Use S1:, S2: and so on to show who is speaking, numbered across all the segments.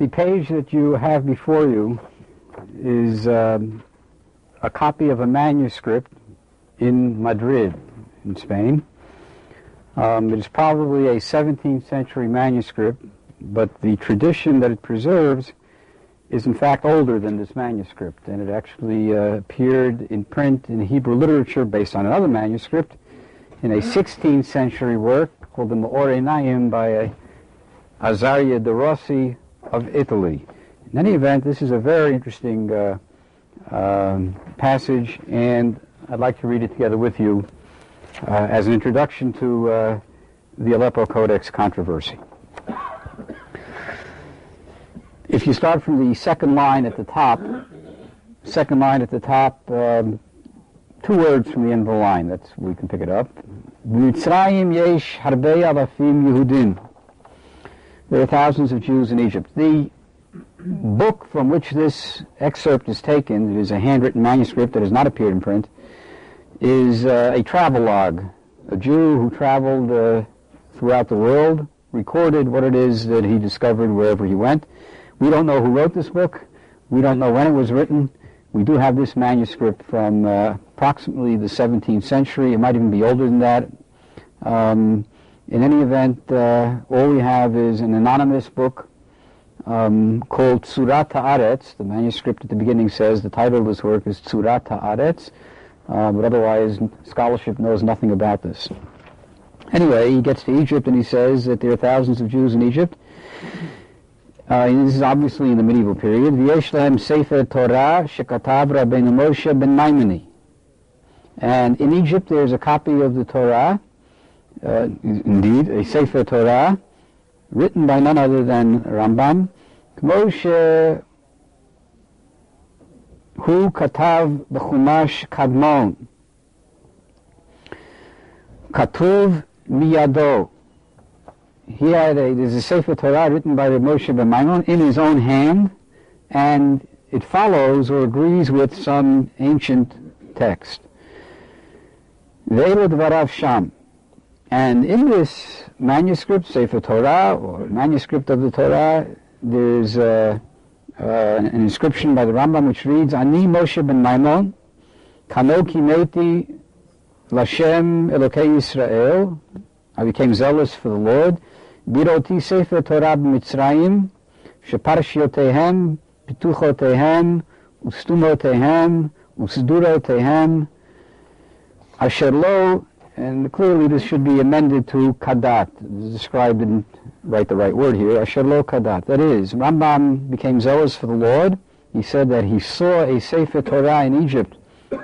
S1: The page that you have before you is a copy of a manuscript in Madrid, in Spain. It is probably a 17th century manuscript, but the tradition that it preserves is in fact older than this manuscript, and it actually appeared in print in Hebrew literature based on another manuscript in a 16th century work called the Me'orei Einayim by Azaria de Rossi of Italy. In any event, this is a very interesting passage, and I'd like to read it together with you as an introduction to the Aleppo Codex controversy. If you start from the second line at the top, two words from the end of the line, that's we can pick it up. B'Mitzrayim yesh harbei alafim Yehudim. There are thousands of Jews in Egypt. The book from which this excerpt is taken, it is a handwritten manuscript that has not appeared in print, is a travelogue. A Jew who traveled throughout the world, recorded what it is that he discovered wherever he went. We don't know who wrote this book. We don't know when it was written. We do have this manuscript from approximately the 17th century. It might even be older than that. In any event, all we have is an anonymous book called Tzurat Haaretz. The manuscript at the beginning says the title of this work is Tzurat Haaretz, but otherwise scholarship knows nothing about this. Anyway, he gets to Egypt and he says that there are thousands of Jews in Egypt. This is obviously in the medieval period. V'yesh lehem Sefer Torah shekatav Rabbeinu Moshe ben Maimoni. And in Egypt there's a copy of the Torah, indeed, a Sefer Torah, written by none other than Rambam. Moshe hu katav b'chumash kadmon. Katuv miyado. There's a Sefer Torah written by Moshe ben Maimon in his own hand, and it follows or agrees with some ancient text. Ve'elu dvarav sham. And in this manuscript, Sefer Torah, or manuscript of the Torah, there's an inscription by the Rambam which reads, Ani Moshe ben Maimon, kano kineti Lashem Elokei Yisrael. I became zealous for the Lord. Biroti Sefer Torah b'Mitzrayim, sheparshiotehem, pituchotehem, ustumotehem, usdurotehem, asher lo, and clearly this should be amended to kadat. This is described, didn't write the right word here, asher lo kadat. That is, Rambam became zealous for the Lord. He said that he saw a Sefer Torah in Egypt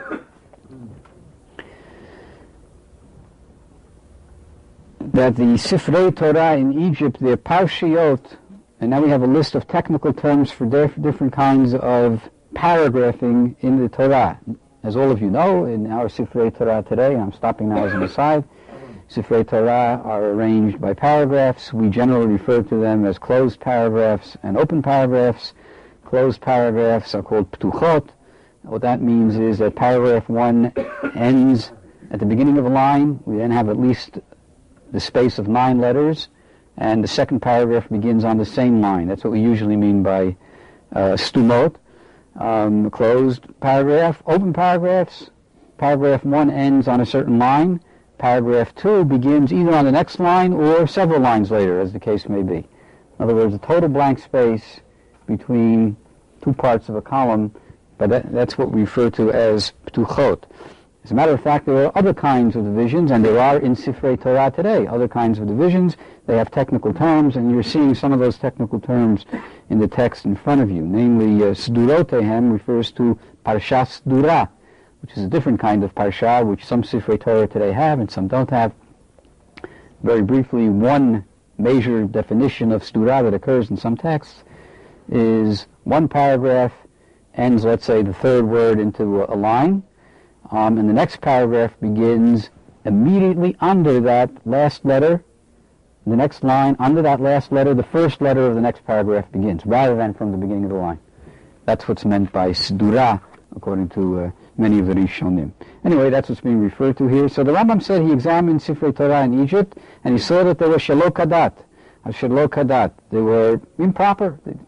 S1: that the Sifrei Torah in Egypt, their parshiyot, and now we have a list of technical terms for different kinds of paragraphing in the Torah. As all of you know, in our Sifrei Torah today, I'm stopping now as an aside, Sifrei Torah are arranged by paragraphs. We generally refer to them as closed paragraphs and open paragraphs. Closed paragraphs are called ptuchot. What that means is that paragraph 1 ends at the beginning of a line. We then have at least the space of 9 letters, and the second paragraph begins on the same line. That's what we usually mean by stumot, closed paragraph. Open paragraphs, paragraph 1 ends on a certain line, paragraph 2 begins either on the next line or several lines later, as the case may be. In other words, a total blank space between two parts of a column, but that's what we refer to as ptuchot. As a matter of fact, there are other kinds of divisions, and there are in Sifrei Torah today, other kinds of divisions. They have technical terms, and you're seeing some of those technical terms in the text in front of you. Namely, Sdurotehem refers to Parshas Sdura, which is a different kind of Parsha, which some Sifrei Torah today have and some don't have. Very briefly, one major definition of Sdura that occurs in some texts is one paragraph ends, let's say, the third word into a line, and the next paragraph begins immediately under that last letter. The next line, under that last letter, the first letter of the next paragraph begins, rather than from the beginning of the line. That's what's meant by Sdura, according to many of the Rishonim. Anyway, that's what's being referred to here. So the Rambam said he examined Sifrei Torah in Egypt, and he saw that they were shelo kadat. Shelo kadat. They were improper.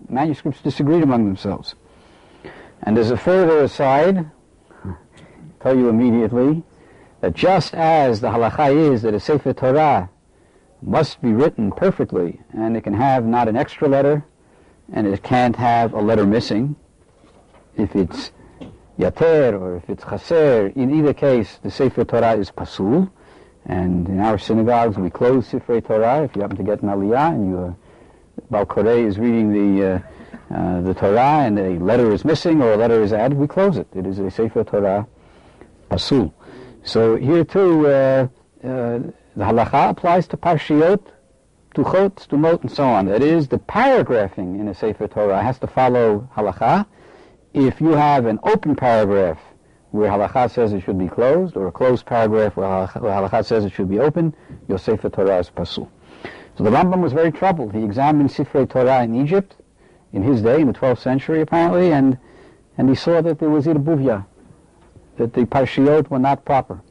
S1: manuscripts disagreed among themselves. And as a further aside, I'll tell you immediately that just as the halacha is that a Sefer Torah must be written perfectly, and it can have not an extra letter, and it can't have a letter missing, if it's yater or if it's chaser, in either case the Sefer Torah is pasul, and in our synagogues we close Sifrei Torah if you happen to get an aliyah and your Baal Koreh is reading the Torah and a letter is missing or a letter is added, we close it. It is a Sefer Torah pasul. So here too, the halacha applies to parshiyot, tuchot, stumot, and so on. That is, the paragraphing in a Sefer Torah has to follow halacha. If you have an open paragraph where halacha says it should be closed, or a closed paragraph where halacha says it should be open, your Sefer Torah is pasul. So the Rambam was very troubled. He examined Sifrei Torah in Egypt, in his day, in the 12th century apparently, and he saw that there was irbuvya, that the parshiyot were not proper.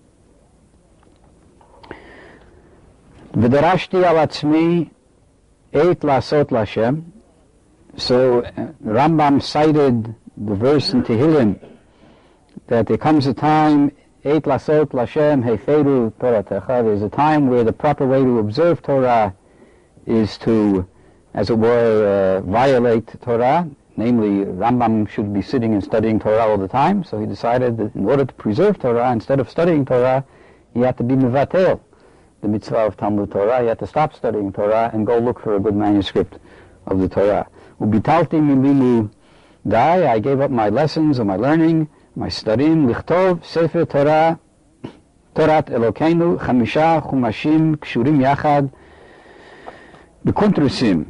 S1: V'darashti al atzmi eit lasot lashem. So Rambam cited the verse in Tehillim that there comes a time, eit lasot lashem heferu toratecha. There's a time where the proper way to observe Torah is to, as it were, violate Torah. Namely, Rambam should be sitting and studying Torah all the time, so he decided that in order to preserve Torah, instead of studying Torah, he had to be mevatel, the mitzvah of Talmud Torah. He had to stop studying Torah and go look for a good manuscript of the Torah. Ubitalti mimimu dai, I gave up my lessons or my learning, my studying, lichtov sefer Torah, Torat Elokeinu, chamisha chumashim kshurim yachad, b'kuntrusim.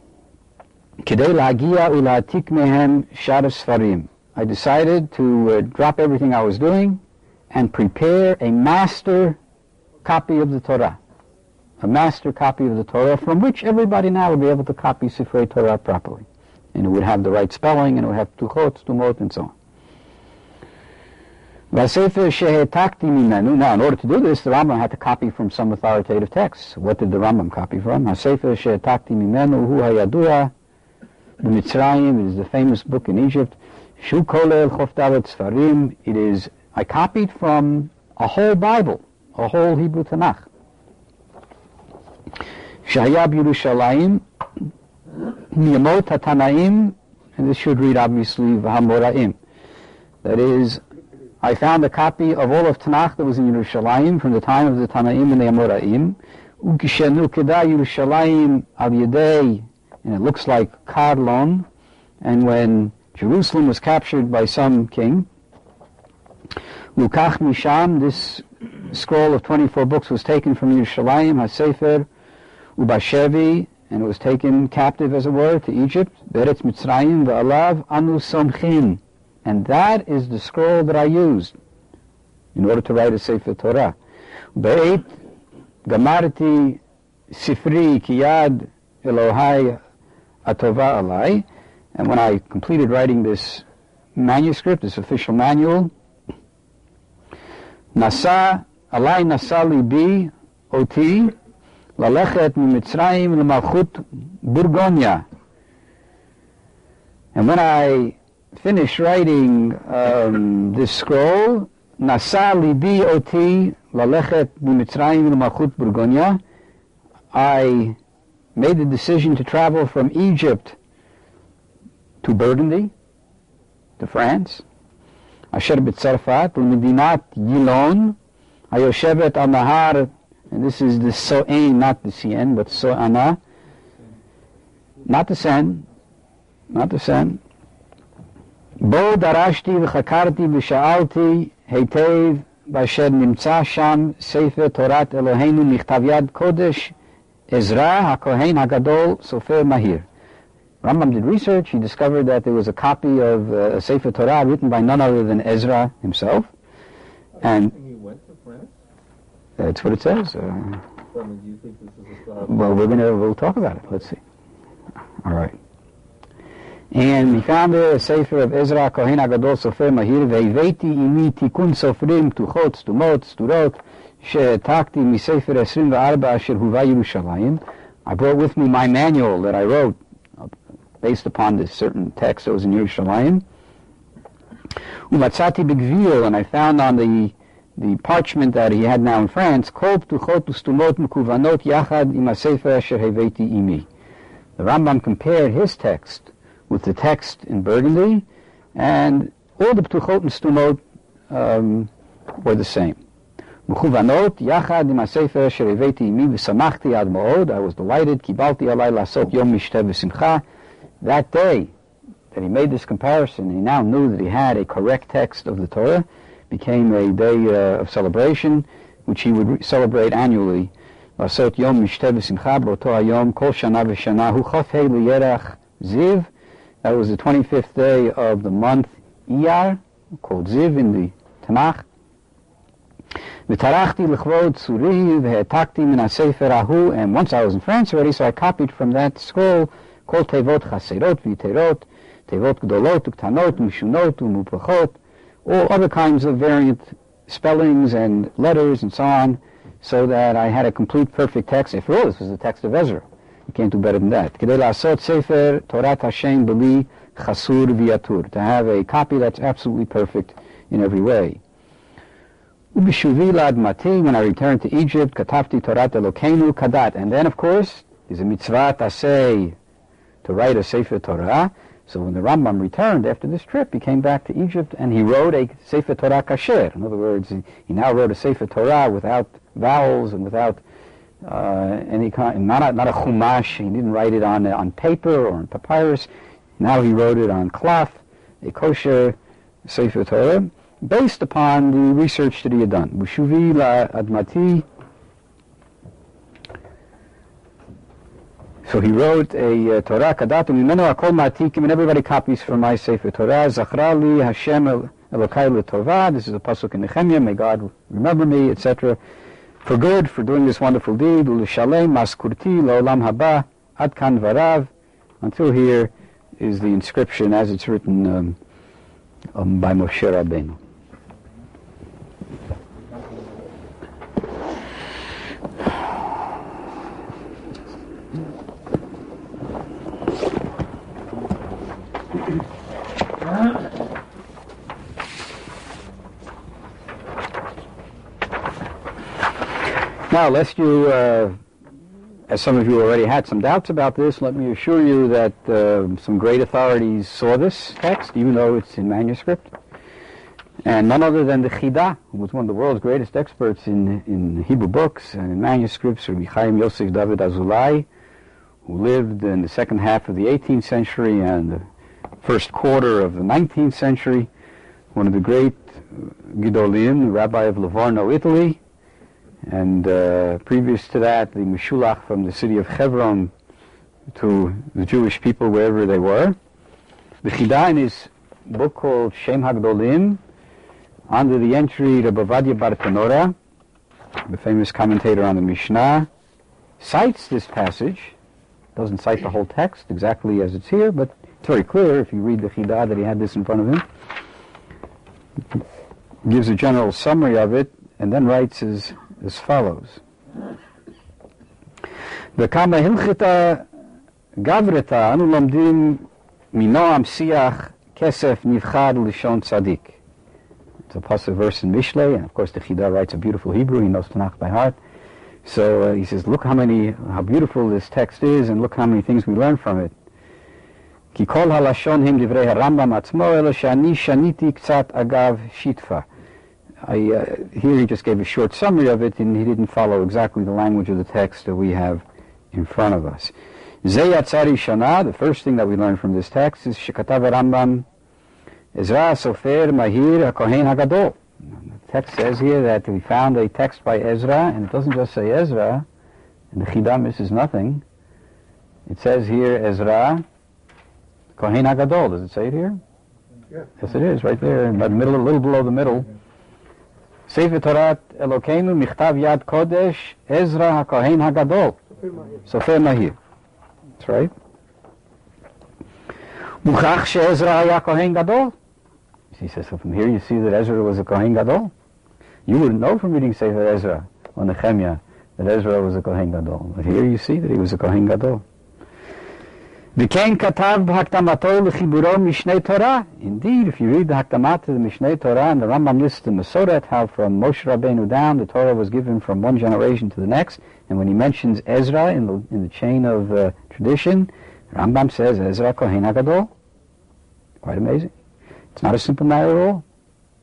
S1: I decided to drop everything I was doing and prepare a master copy of the Torah. A master copy of the Torah from which everybody now would be able to copy Sifrei Torah properly. And it would have the right spelling, and it would have tuchot, stumot, and so on. Now, in order to do this, the Rambam had to copy from some authoritative texts. What did the Rambam copy from? The Mitzrayim, it is the famous book in Egypt. Shu kolel chofdavet sfarim. It is, I copied from a whole Bible, a whole Hebrew Tanakh. Shahayab Yerushalayim, Niyamot HaTanaim, and this should read obviously V'Hamoraim. That is, I found a copy of all of Tanakh that was in Yerushalayim from the time of the Tanaim and the Amoraim. Ukishenu Keda Yerushalayim al Yedei, and it looks like Karlon, and when Jerusalem was captured by some king, Lukach Misham, this scroll of 24 books was taken from Yerushalayim, HaSefer, Ubashevi, and it was taken captive, as it were, to Egypt, Beretz Mitzrayim, V'alav Anu Somchin, and that is the scroll that I used in order to write a Sefer Torah. Be'et Gamarti Sifri Kiyad Elohai Atova Alai, and when I completed writing this manuscript, this official manual, Nasa Alai Nasa Libi Oti Lalechet Mitzrayim L'Malchut Burgonia. And when I finished writing this scroll, Nasa Libi Oti Lalechet Mitzrayim L'Malchut Burgonia, I made the decision to travel from Egypt to Burgundy, to France, Asher b'Tzarfat, l'Medinat Yilon, Hayoshevet al Nahar, and this is the So'en, not the Sien, but So'ana, not the Sen, not the Sen. Bo darashti v'chakarti v'sha'alti heitev b'asher nimtza sham Sefer Torat Eloheinu michtav yad kodesh Ezra HaKohen HaGadol Sofer Mahir. Rambam did research. He discovered that there was a copy of a Sefer Torah written by none other than Ezra himself. And
S2: he went to France?
S1: That's what it says.
S2: Do you think this is a
S1: Well, we'll talk about it. Let's see. All right. And he found a Sefer of Ezra HaKohen HaGadol Sofer Mahir, Ve'iveti imi tikun sofrim tuchot stumot sturot she'etakti misefer 24 asher huva Yerushalayim. I brought with me my manual that I wrote based upon this certain text that was in Yerushalayim. Umatzati b'gvil, and I found on the parchment that he had now in France, Kol ptuchot ustumot mekuvanot yachad im hasefer asher heveti imi. The Rambam compared his text with the text in Burgundy, and all the ptuchot and stumot were the same. Mekuvanot yachad im hasefer asher heveti imi v'samachti ad ma'od. I was delighted. Kibalti alai lasot yom mishteh v'simcha. That day that he made this comparison, he now knew that he had a correct text of the Torah, became a day of celebration, which he would celebrate annually. Lasot yom mishteh v'simcha b'oto hayom kol shana v'shana hu chofhei liyerach ziv. That was the 25th day of the month Iyar, called Ziv in the Tanakh. V'tarachti l'chvod tzuri v'hetakti min hasefer ahu. And once I was in France already, so I copied from that scroll kol tevot chaserot v'yiterot, tevot gdolot uktanot mishunot umupachot, all other kinds of variant spellings and letters and so on, so that I had a complete perfect text. After all, this was the text of Ezra. You can't do better than that. Kedei la'asot sefer Torat Hashem b'li chasur v'yatur, to have a copy that's absolutely perfect in every way. Ubishuvi la'admati, when I returned to Egypt, katafti Torat Elokeinu kadat, and then of course is a mitzvah tasei, to write a Sefer Torah. So when the Rambam returned after this trip, he came back to Egypt and he wrote a Sefer Torah kasher. In other words, he now wrote a Sefer Torah without vowels and without any kind, not a chumash. He didn't write it on paper or on papyrus. Now he wrote it on cloth, a kosher Sefer Torah, based upon the research that he had done. Bushuvi la admati. So he wrote a Torah Kadatu Mimenu Akol Ma'atikim, and everybody copies from my Sefer Torah. Zachra li Hashem Elokai L'Tova. This is a pasuk in Nehemiah. May God remember me, etc. For good, for doing this wonderful deed. U'Lishalem Maskurti La'olam Haba Ad Kan Varav. Until here is the inscription as it's written by Moshe Rabbeinu. Now, lest you, as some of you already had some doubts about this, let me assure you that some great authorities saw this text, even though it's in manuscript. And none other than the Chida, who was one of the world's greatest experts in Hebrew books and in manuscripts, Rabbi Chaim Yosef David Azulai, who lived in the second half of the 18th century and the first quarter of the 19th century, one of the great Gedolim, Rabbi of Livorno, Italy, and previous to that, the Meshulach from the city of Hebron to the Jewish people wherever they were. The Chida, in his book called Shem HaGdolim, under the entry to Bavadia Bar Tanora, the famous commentator on the Mishnah, cites this passage. Doesn't cite the whole text exactly as it's here, but it's very clear if you read the Chida that he had this in front of him. Gives a general summary of it, and then writes as follows. V'kama hilchita gavrita anu lomdim minoam siach kesef nivchad lishon tzadik. It's a pasuk verse in Mishlei, and of course the Chida writes a beautiful Hebrew. He knows Tanakh by heart. So he says, look how beautiful this text is, and look how many things we learn from it. Ki kol halashon him divrei harambam atzmo elo shani shaniti ktsat agav shitfa. Here he just gave a short summary of it, and he didn't follow exactly the language of the text that we have in front of us. Zeyatzari Shana, the first thing that we learn from this text is Shekatav Rambam Ezra Sofer Mahir HaKohen HaGadol. The text says here that we found a text by Ezra, and it doesn't just say Ezra, and the Chida misses nothing. It says here Ezra Kohen HaGadol. Does it say it here?
S2: Yeah.
S1: Yes, it is, right there, in the middle, a little below the middle. Sefer Torat Elokeinu Michtav Yad Kodesh Ezra HaKohen HaGadol. Sofer Mahir. That's right. Muchach she'Ezra haya Kohen Gadol. He says, so from here you see that Ezra was a Kohen Gadol. You wouldn't know from reading Sefer Ezra or Nehemiah that Ezra was a Kohen Gadol. But here you see that he was a Kohen Gadol. V'kein katav b'hakdamato l'chiburo Mishnei Torah. Indeed, if you read the Hakdamat to the Mishnei Torah, and the Rambam lists the Masoret, how from Moshe Rabbeinu down, the Torah was given from one generation to the next, and when he mentions Ezra in the chain of tradition, Rambam says Ezra Kohen HaGadol. Quite amazing. It's not a simple matter at all.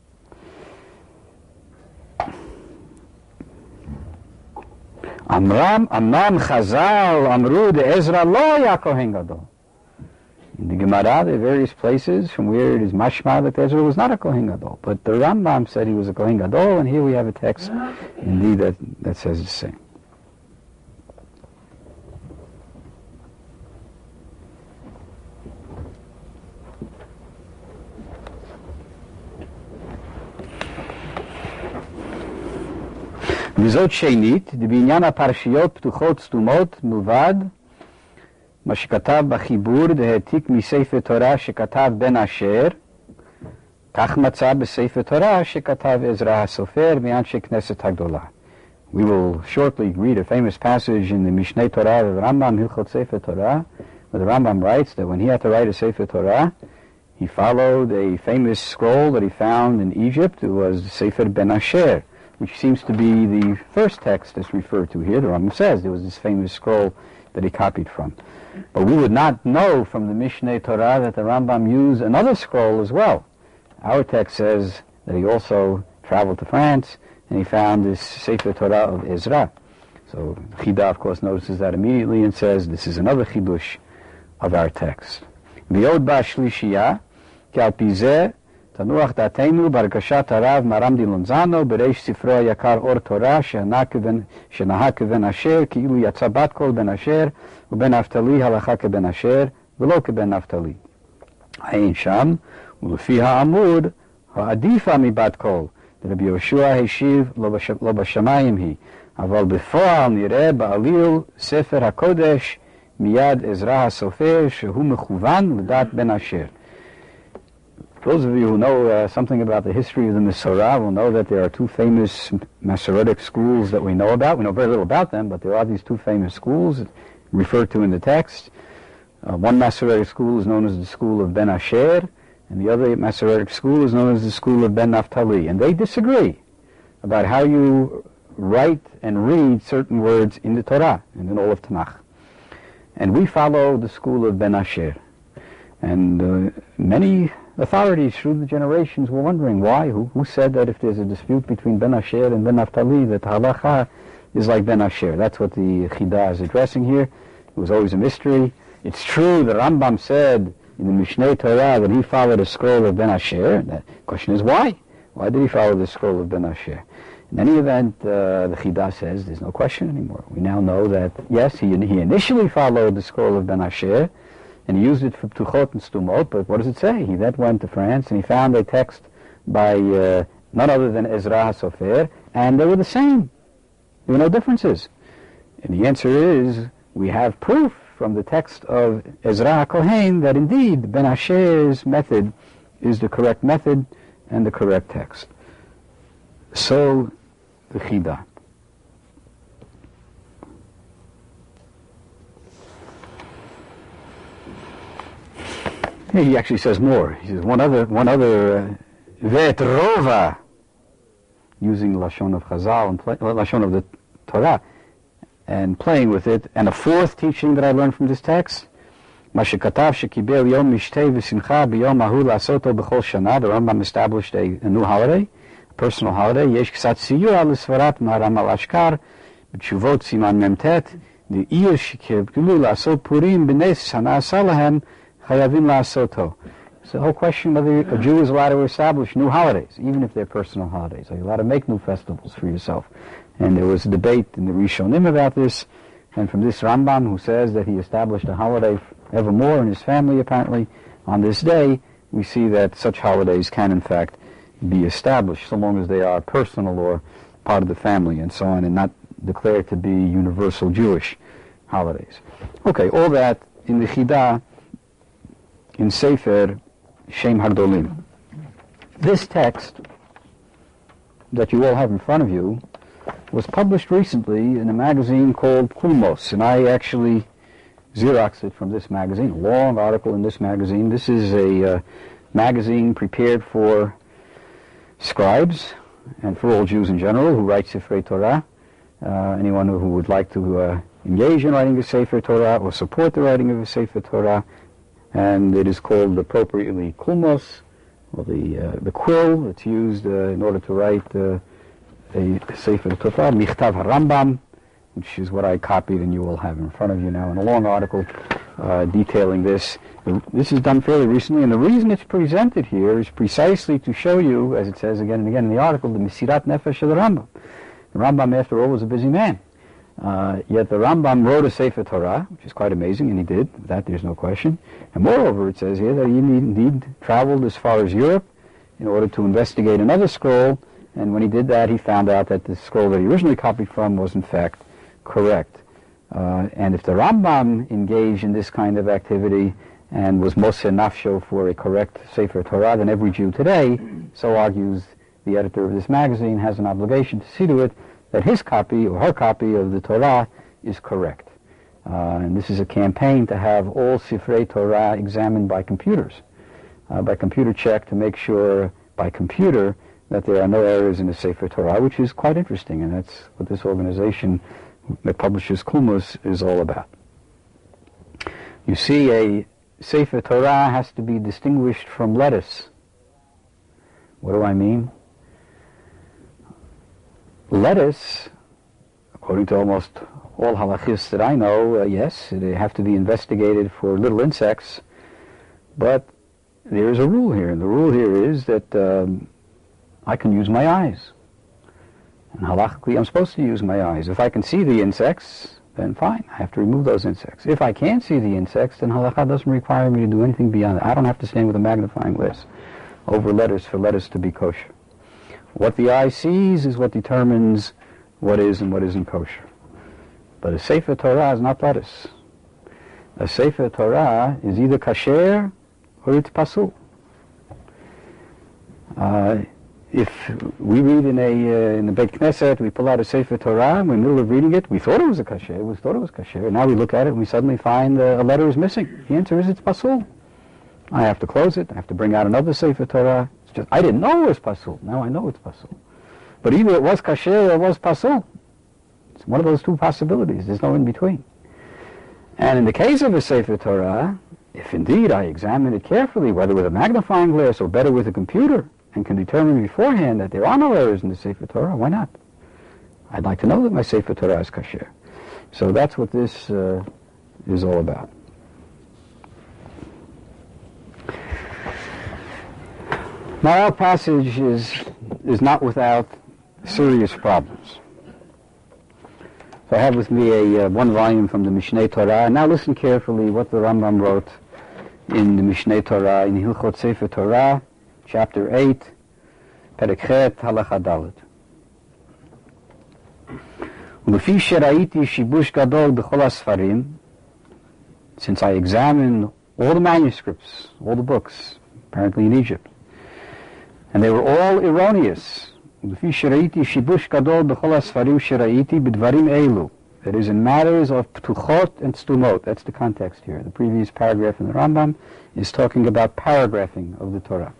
S1: Amram Chazal Amru de Ezra lo ya Kohen Gadol. In the Gemara, there are various places from where it is mashma that Ezra was not a Kohen Gadol. But the Rambam said he was a Kohen Gadol, and here we have a text, indeed, that says the same. וזאת שנית, בעניין הפרשיות פתוחות סתומות מלבד, מה שכתב בחיבור דהעתיק מספר תורה שכתב בן אשר, כך מצא בספר תורה שכתב עזרא הסופר מאנשי כנסת הגדולה. We will shortly read a famous passage in the Mishnei Torah of the Rambam, Hilchot Sefer Torah, where the Rambam writes that when he had to write a Sefer Torah, he followed a famous scroll that he found in Egypt. It was the Sefer Ben Asher, which seems to be the first text that's referred to here. The Rambam says there was this famous scroll that he copied from. But we would not know from the Mishnei Torah that the Rambam used another scroll as well. Our text says that he also traveled to France and he found this Sefer Torah of Ezra. So Chida, of course, notices that immediately and says this is another chidush of our text. V'yod ba'shlishiyah, ki al pi zeh תנוח דעתנו ברכשת הרב מרמדי לונזנו בריש ספרו היקר אור תורה שנהג כבן אשר כאילו יצא בת קול בן אשר ובן נפתלי הלכה כבן אשר ולא כבן נפתלי. אין שם ולפי האמור העדיפה מבת קול. רבי יהושע השיב לא בשמיים היא, אבל בפועל נראה בעליל ספר הקודש מיד עזרא הסופר שהוא מכוון לדעת בן אשר. Those of you who know something about the history of the Masorah will know that there are two famous Masoretic schools that we know about. We know very little about them, but there are these two famous schools referred to in the text. One Masoretic school is known as the school of Ben Asher, and the other Masoretic school is known as the school of Ben Naphtali. And they disagree about how you write and read certain words in the Torah and in all of Tanakh. And we follow the school of Ben Asher. And many authorities through the generations were wondering why. Who said that if there's a dispute between Ben Asher and Ben Naphtali, that halacha is like Ben Asher? That's what the Chida is addressing here. It was always a mystery. It's true that Rambam said in the Mishnei Torah that he followed a scroll of Ben Asher. The question is why? Why did he follow the scroll of Ben Asher? In any event, the Chida says there's no question anymore. We now know that, yes, he initially followed the scroll of Ben Asher, and he used it for Ptuchot and Stumot, but what does it say? He then went to France and he found a text by none other than Ezra HaSofer, and they were the same. There were no differences. And the answer is, we have proof from the text of Ezra HaKohen that indeed Ben Asher's method is the correct method and the correct text. So, the Chida. He actually says more. He says one other Vet Rova, using Lashon of Chazal and Lashon of the Torah, and playing with it. And a fourth teaching that I learned from this text, מה שכתב שקיבל יום משתה ושמחה ביום ההוא לעשותו בכל שנה. The Rambam established a new holiday, a personal holiday. יש קצת ציור על סברת מהר"ם על אשכר, בתשובות סימן מ"ט, דעיר שקיבלו לעשות פורים בנס הנעשה להם, chayavim la'asoto. It's the whole question whether a Jew is allowed to establish new holidays, even if they're personal holidays. Are you allowed to make new festivals for yourself? And there was a debate in the Rishonim about this, and from this Rambam, who says that he established a holiday evermore in his family, apparently, on this day, we see that such holidays can, in fact, be established, so long as they are personal or part of the family and so on, and not declared to be universal Jewish holidays. Okay, all that in the Chida, in Sefer Shem Hagdolim. This text that you all have in front of you was published recently in a magazine called Kulmos, and I actually Xeroxed it from this magazine, a long article in this magazine. This is a magazine prepared for scribes and for all Jews in general who write Sifrei Torah. Anyone who would like to engage in writing a Sefer Torah or support the writing of a Sefer Torah. And it is called appropriately Kulmos, or the quill that's used in order to write a Sefer Torah, Michtav HaRambam, which is what I copied and you will have in front of you now in a long article detailing this. This is done fairly recently, and the reason it's presented here is precisely to show you, as it says again and again in the article, the Mesirat Nefesh of the Rambam. The Rambam, after all, was a busy man. Yet the Rambam wrote a Sefer Torah, which is quite amazing, and he did. That there's no question. And moreover, it says here that he indeed traveled as far as Europe in order to investigate another scroll, and when he did that, he found out that the scroll that he originally copied from was in fact correct. And if the Rambam engaged in this kind of activity and was Moshe Nafsho for a correct Sefer Torah, then every Jew today, so argues the editor of this magazine, has an obligation to see to it that his copy or her copy of the Torah is correct. And this is a campaign to have all Sifrei Torah examined by computers, by computer check, to make sure by computer that there are no errors in the Sefer Torah, which is quite interesting, and that's what this organization that publishes Kulmos is all about. You see, a Sefer Torah has to be distinguished from lettuce. What do I mean? Lettuce, according to almost all halachis that I know, yes, they have to be investigated for little insects, but there is a rule here, and the rule here is that I can use my eyes. And halachically, I'm supposed to use my eyes. If I can see the insects, then fine, I have to remove those insects. If I can't see the insects, then halakha doesn't require me to do anything beyond that. I don't have to stand with a magnifying glass over lettuce for lettuce to be kosher. What the eye sees is what determines what is and what isn't kosher. But a Sefer Torah is not lettuce. A Sefer Torah is either kasher or it's pasul. If we read in the Beit Knesset, we pull out a Sefer Torah, and we're in the middle of reading it, we thought it was a kasher, we thought it was kasher. Now we look at it and we suddenly find a letter is missing. The answer is it's pasul. I have to close it. I have to bring out another Sefer Torah. It's just, I didn't know it was pasul. Now I know it's pasul. But either it was kasher or it was pasul. It's one of those two possibilities. There's no in between. And in the case of a Sefer Torah, if indeed I examine it carefully, whether with a magnifying glass or better with a computer, and can determine beforehand that there are no errors in the Sefer Torah, why not? I'd like to know that my Sefer Torah is kasher. So that's what this is all about. Now our passage is not without serious problems. So I have with me a one volume from the Mishneh Torah, and now listen carefully what the Rambam wrote in the Mishneh Torah, in Hilchot Sefer Torah, Chapter 8, Perek Chet, Halacha Dalet. Ulefi sheraiti shibush gadol b'chol hasfarim, since I examined all the manuscripts, all the books, apparently in Egypt, and they were all erroneous. Ulefi sheraiti shibush gadol b'chol hasfarim sheraiti b'dvarim elu. That is, in matters of ptuchot and stumot. That's the context here. The previous paragraph in the Rambam is talking about paragraphing of the Torah.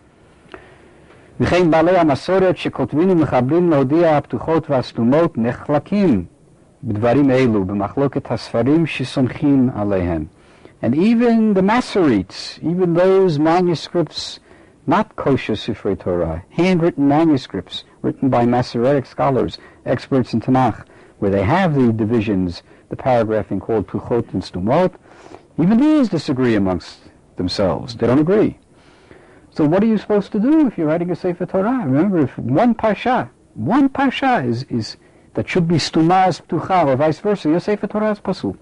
S1: וכן בעלי המסורת שכותבים ומחברים להודיע הפתוחות והסתומות נחלקים בדברים אלו במחלוקת הספרים שסומכים עליהם. And even the Masoretes, even those manuscripts, not kosher Sifrei Torah, handwritten manuscripts written by Masoretic scholars, experts in Tanakh, where they have the divisions, the paragraphing called ptuchot and stumot, even these disagree amongst themselves. They don't agree. So what are you supposed to do if you're writing a Sefer Torah? Remember, if one parsha is that should be stumah ptucha, or vice versa, your Sefer Torah is pasul.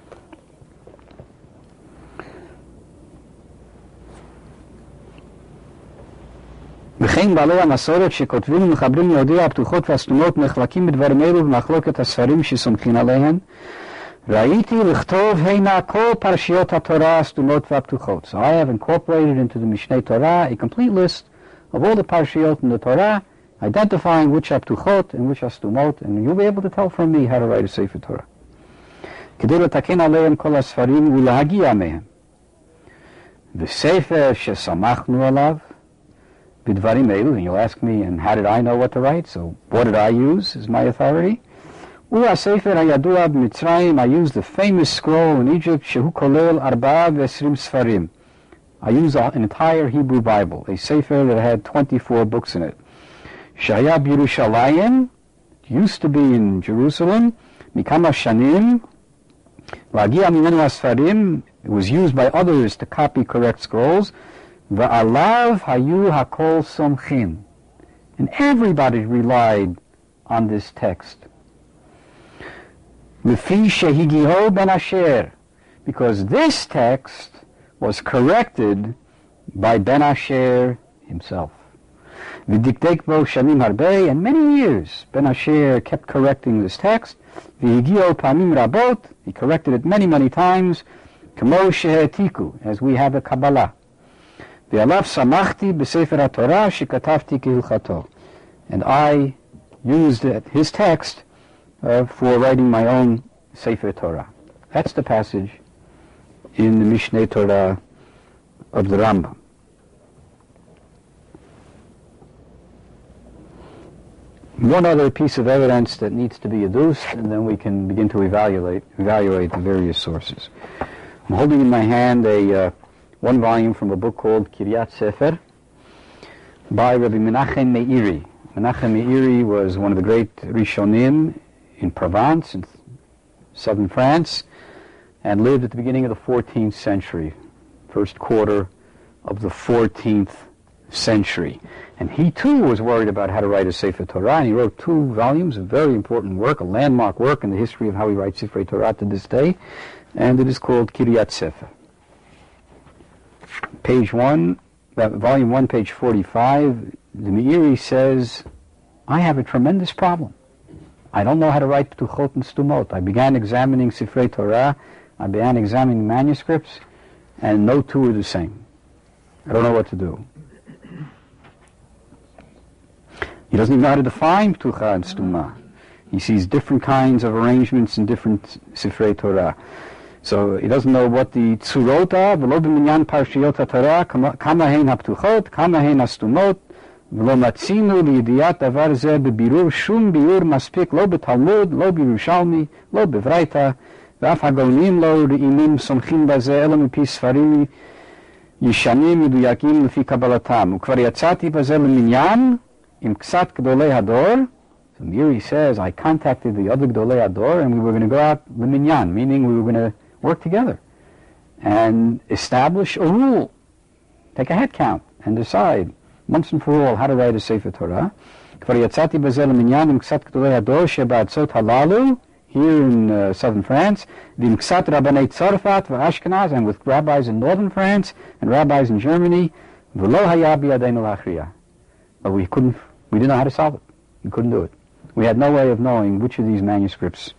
S1: וכן בעלי המסורת שכותבים ומחברים להודיע הפתוחות והסתומות נחלקים בדברים אלו במחלוקת הספרים שסומכים עליהן. ראיתי לכתוב הנה כל פרשיות התורה הסתומות והפתוחות. So I have incorporated into the Mishneh Torah a complete list of all the parshiot in the Torah, identifying which are ptuchot and which are stumot, and you'll be able to tell from me how to write a Sefer Torah. כדי לתקן עליהם כל הספרים ולהגיע מהם. וספר שסמכנו עליו, בדברים אלו, and you'll ask me, and how did I know what to write? So what did I use as my authority? הוא הספר הידוע במצרים, I used the famous scroll in Egypt, שהוא כולל 24 ספרים. I used an entire Hebrew Bible, a sefer that had 24 books in it. שהיה בירושלים, used to be in Jerusalem, מכמה שנים, להגיע ממנו הספרים, it was used by others to copy correct scrolls, ועליו היו הכל סומכים. And everybody relied on this text. לפי שהגיעו בן אשר, because this text was corrected by Ben Asher himself. ודקדק בו שנים הרבה, and many years Ben Asher kept correcting this text. והגיעו פעמים רבות, he corrected it many times, כמו שהעתיקו, as we have a Kabbalah. ועליו שמחתי בספר התורה שכתבתי כהלכתו. And I used his text for writing my own Sefer Torah. That's the passage in the Mishneh Torah of the Rambam. One other piece of evidence that needs to be adduced, and then we can begin to evaluate the various sources. I'm holding in my hand one volume from a book called Kiryat Sefer by Rabbi Menachem Meiri. Menachem Meiri was one of the great Rishonim in Provence, in southern France, and lived at the beginning of the 14th century, first quarter of the 14th century. And he too was worried about how to write a Sefer Torah, and he wrote 2 volumes, a very important work, a landmark work in the history of how we write Sefer Torah to this day, and it is called Kiryat Sefer. Page 1, volume 1, page 45, the Meiri says, I have a tremendous problem. I don't know how to write Ptuchot and Stumot. I began examining Sifrei Torah, I began examining manuscripts, and no two are the same. I don't know what to do. He doesn't even know how to define Ptucha and Stuma. He sees different kinds of arrangements in different Sifrei Torah. So he doesn't know what the Tzurot are, v'lo b'minyan parshiyot HaTorah, kama hein ha'ptuchot, kama hein ha'stumot, v'lo matzinu liyidiyat davar zeh b'birur shum biur maspik, lo b'talmud, lo b'Yerushalmi, lo b'Vraita, ואף הגאונים לא רעימים סומכים בזה אלא מפי ספרים ישנים מדויקים לפי קבלתם. וכבר יצאתי בזה למניין עם קצת גדולי הדור. So Meiri says, I contacted the other גדולי הדור and we were going to go out למניין, meaning we were going to work together and establish a rule, take a head count and decide once and for all how to write a Sefer Torah. כבר יצאתי בזה למניין עם קצת גדולי הדור שבארצות הללו, here in southern France, ועם קצת רבני צרפת ואשכנז, and with rabbis in northern France and rabbis in Germany, ולא היה בידינו להכריע. But we didn't know how to solve it. We couldn't do it. We had no way of knowing which of these manuscripts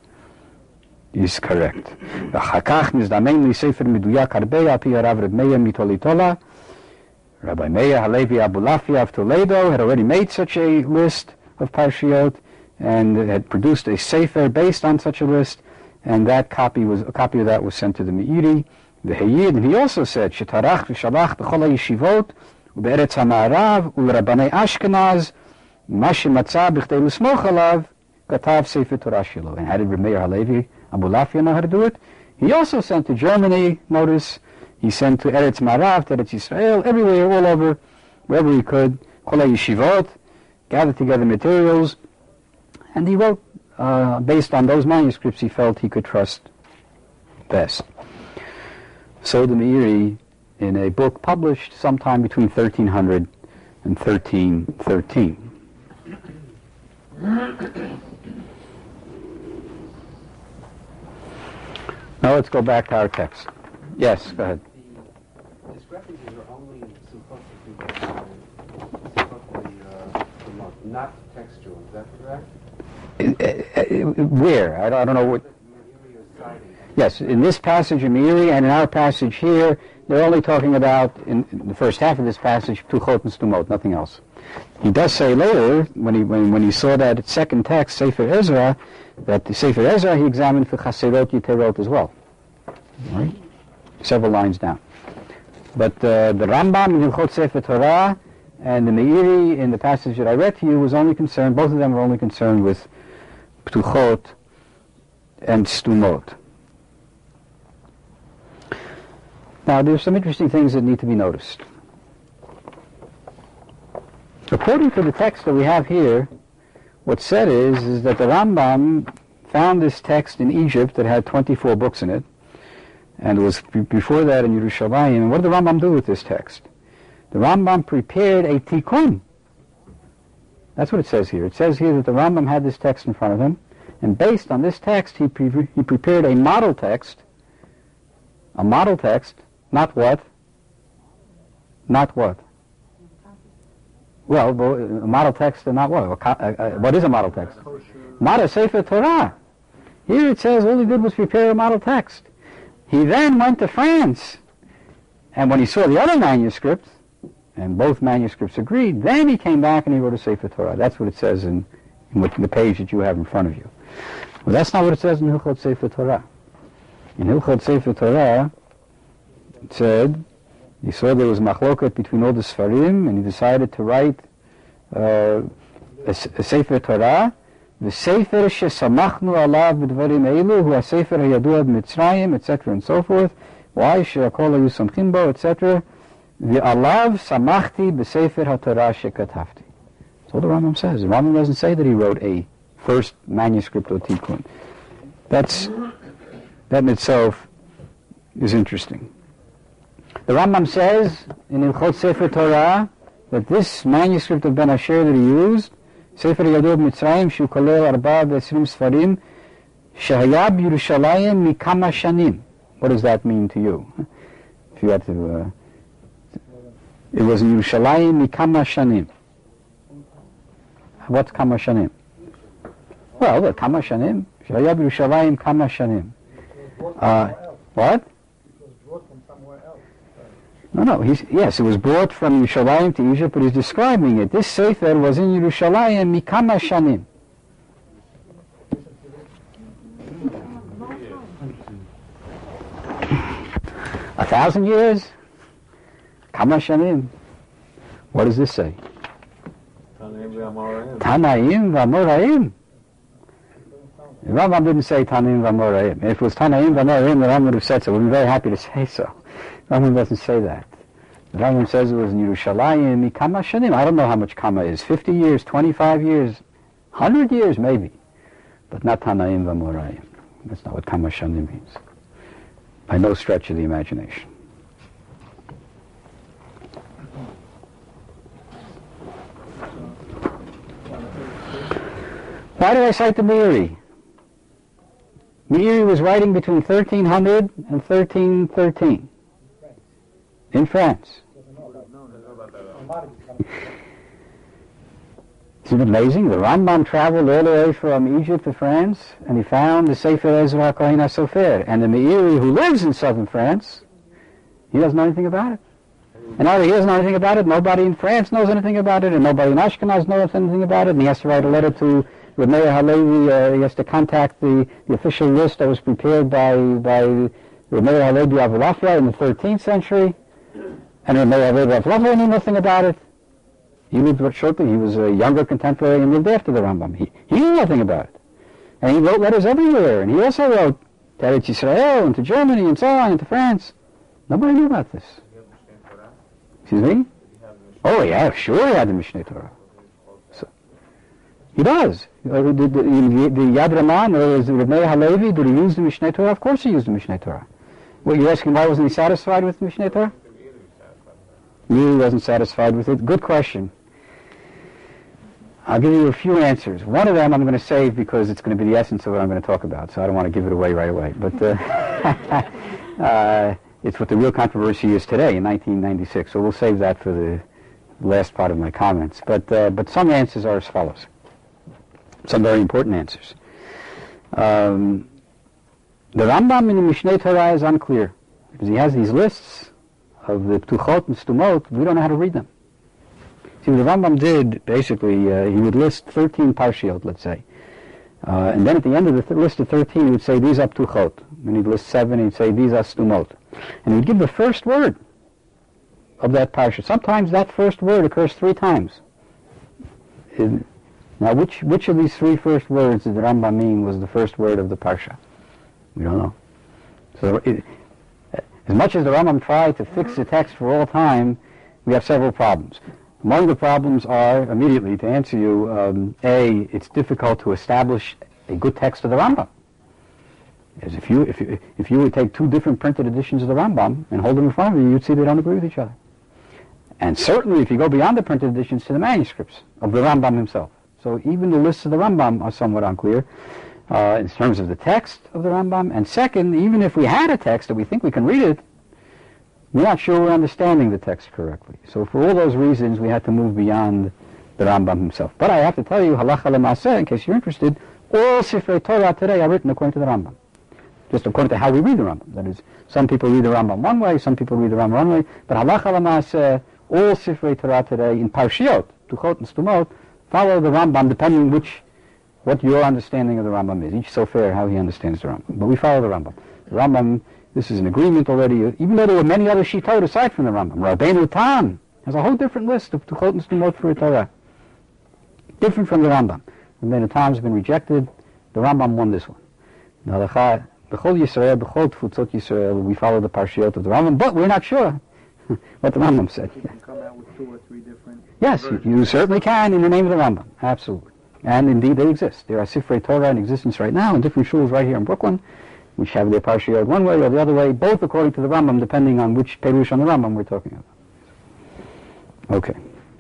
S1: is correct. ואחר כך מזדמן לי ספר מדויק הרבה על פי הרב רב מאיר מטוליטולה. Rabbi Meir Halevi Abulafia of Toledo had already made such a list of Parshiot and had produced a sefer based on such a list, and a copy of that was sent to the Meiri, the Hayid, and he also said, Shetarach v'shalach b'chol ha'yeshivot u'be'eretz ha'ma'arav u'rabanei Ashkenaz ma shematza b'chtei l'smoch alav katav sefer Torah shelo. And how did Rabbi Meir Halevi Abulafia know how to do it? He also sent to Germany, notice, he sent to Eretz Ma'arav, to Eretz Yisrael, everywhere, all over, wherever he could, Kol HaYeshivot, gathered together materials, and he wrote based on those manuscripts he felt he could trust best. So the Meiri, in a book published sometime between 1300 and 1313. Now let's go back to our text. Yes, go ahead.
S3: The discrepancies are only not textual, is that correct?
S1: Where? I don't know what. Yes, in this passage in Meiri and in our passage here, they're only talking about, in the first half of this passage, Ptuchot and Stumot, nothing else. He does say later, when he saw that second text, Sefer Ezra, that the Sefer Ezra he examined for Chaserot Yiterot as well. Right? Several lines down. But the Rambam in Hilchot Sefer Torah and the Meiri in the passage that I read to you was only concerned, both of them were only concerned with Ptuchot and Stumot. Now there's some interesting things that need to be noticed. According to the text that we have here, what's said is that the Rambam found this text in Egypt that had 24 books in it, and it was before that in Yerushalayim. And what did the Rambam do with this text? The Rambam prepared a tikkun. That's what it says here. It says here that the Rambam had this text in front of him, and based on this text, he prepared a model text. A model text, not what? Not what? Well, a model text and not what? What is a model text? Not a Sefer Torah. Here it says all he did was prepare a model text. He then went to France, and when he saw the other manuscripts, and both manuscripts agreed, then he came back and he wrote a Sefer Torah. That's what it says in the page that you have in front of you. Well, that's not what it says in Hilchot Sefer Torah. In Hilchot Sefer Torah, it said, he saw there was machloket between all the Sfarim, and he decided to write a Sefer Torah, the Sefer shesamachnu alav b'dvarim eilu, hu ha-Sefer hayadua b'Mitzrayim, etc., and so forth. Why? She'akol hayu samchim bo, etc. V'alav samachti b'Sefer ha-Torah shekatavti. That's all the Rambam says. The Rambam doesn't say that he wrote a first manuscript or tikkun. That in itself is interesting. The Rambam says in Hilchot Sefer Torah that this manuscript of Ben Asher that he used, Sefer Yadud Mitzrayim, Shu Kolel Arba V'Esrim Sfarim, Shehaya B'Yerushalayim Mikama Shanim. What does that mean to you? If you had to, it was in Yerushalayim Mikama Shanim. What's Kama Shanim? Well, Kama Shanim. Shehaya B'Yerushalayim Kama Shanim. What? No, yes, it was brought from Yerushalayim to Egypt, but he's describing it. This Sefer was in Yerushalayim Mikama Shanim. A 1,000 years? Kama Shanim. What does this say? Tanaim v'Amoraim. The Rambam didn't say Tanaim v'Amoraim. If it was Tanaim v'Amoraim, the Rambam would have said so. We'd be very happy to say so. The Rambam doesn't say that. The Rambam says it was in Yerushalayim, Mikama Shanim. I don't know how much Kama is. 50 years, 25 years, 100 years maybe. But not Tanaim v'Amoraim. That's not what Kama Shanim means. By no stretch of the imagination. Why did I cite the Meiri? Meiri was writing between 1300 and 1313 in France. Isn't it amazing? The Rambam traveled all the way from Egypt to France, and he found the Sefer Ezra Kohen HaSofer. And the Meiri, who lives in southern France, he doesn't know anything about it. And either he doesn't know anything about it, nobody in France knows anything about it, and nobody in Ashkenaz knows anything about it, and he has to write a letter to Reb Meir Halevi. He has to contact the official list that was prepared by Reb Meir Halevi Avalafia in the 13th century. And Reb Meir Halevi Avalafia knew nothing about it. He lived shortly. He was a younger contemporary and lived after the Rambam. He knew nothing about it. And he wrote letters everywhere. And he also wrote to Eretz Yisrael and to Germany and so on and to France. Nobody knew about this. Excuse me? Oh, yeah, sure he had the Mishneh Torah. So, he does. The Yad Raman, or is it Reb Meir Halevi, did he use the Mishneh Torah? Of course he used the Mishneh Torah. Well, you're asking why wasn't he satisfied with the Mishneh Torah? He wasn't satisfied with it. Good question. I'll give you a few answers. One of them I'm going to save because it's going to be the essence of what I'm going to talk about, so I don't want to give it away right away. But it's what the real controversy is today in 1996, so we'll save that for the last part of my comments. But some answers are as follows. Some very important answers. The Rambam in the Mishneh Torah is unclear, because he has these lists of the Ptuchot and Stumot. We don't know how to read them. See, what the Rambam did, basically, he would list 13 parshiot, let's say. And then at the end of the list of 13, he would say, these are ptuchot. And he'd list 7, he'd say, these are stumot. And he'd give the first word of that parsha. Sometimes that first word occurs 3 times. Now, which of these 3 first words did the Rambam mean was the first word of the parsha? We don't know. So, as much as the Rambam tried to fix the text for all time, we have several problems. Among the problems are, immediately to answer you, A, it's difficult to establish a good text of the Rambam. As if you would take 2 different printed editions of the Rambam and hold them in front of you, you'd see they don't agree with each other. And certainly if you go beyond the printed editions to the manuscripts of the Rambam himself. So even the lists of the Rambam are somewhat unclear in terms of the text of the Rambam. And second, even if we had a text that we think we can read it, we're not sure we're understanding the text correctly. So for all those reasons, we had to move beyond the Rambam himself. But I have to tell you, halacha l'maaseh, in case you're interested, all Sifrei Torah today are written according to the Rambam. Just according to how we read the Rambam. That is, some people read the Rambam one way, some people read the Rambam one way. But halacha l'maaseh, all Sifrei Torah today, in parshiot, tuchot and stumot, follow the Rambam, depending what your understanding of the Rambam is. Each sofer, how he understands the Rambam. But we follow the Rambam. The Rambam, this is an agreement already, even though there were many other shitot aside from the Rambam. Rabbeinu Tam has a whole different list of tuchot and stumot for Torah. Different from the Rambam. Rabbeinu Tam has been rejected. The Rambam won this one. Now, B'chol Yisrael, B'chol Tfutzot Yisrael, we follow the parshiot of the Rambam, but we're not sure what the Rambam said.
S4: You can come out with 2 or 3 different
S1: Yes, you certainly can in the name of the Rambam. Absolutely. And indeed they exist. There are Sifrei Torah in existence right now in different shuls right here in Brooklyn, which have their parshiot one way or the other way, both according to the Rambam, depending on which perush on the Rambam we're talking about. Okay.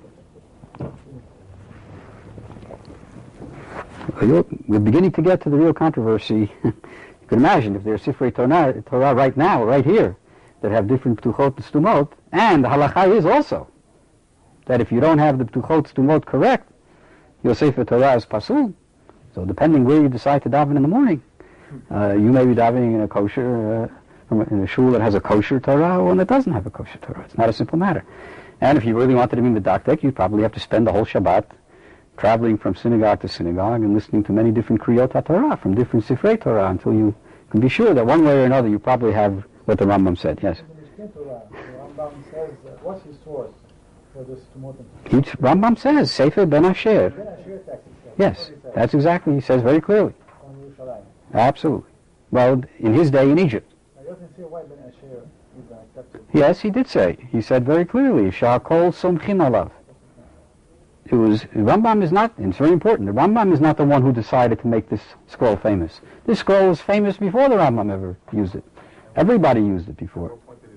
S1: We're beginning to get to the real controversy. You can imagine if there's Sifrei Torah right now, right here, that have different ptuchot and stumot, and the halacha is also that if you don't have the ptuchot stumot correct, your Sefer Torah is pasul. So depending where you decide to daven in the morning, you may be davening in a kosher, in a shul that has a kosher Torah or one that doesn't have a kosher Torah. It's not a simple matter. And if you really wanted to be medakdek, you'd probably have to spend the whole Shabbat traveling from synagogue to synagogue and listening to many different kriyot HaTorah from different Sifrei Torah until you can be sure that one way or another you probably have what the Rambam said. Yes?
S4: The Rambam says, what's his source for this tumot?
S1: Each Rambam says, Sefer Ben Asher. Yes, that's exactly, he says very clearly. Absolutely. Well, in his day in Egypt.
S4: I doesn't see why Ben Asher is accepted.
S1: Yes, he did say. He said very clearly, Sha'akol somchin alav. Rambam is not, and it's very important, the Rambam is not the one who decided to make this scroll famous. This scroll was famous before the Rambam ever used it. Everybody used it before.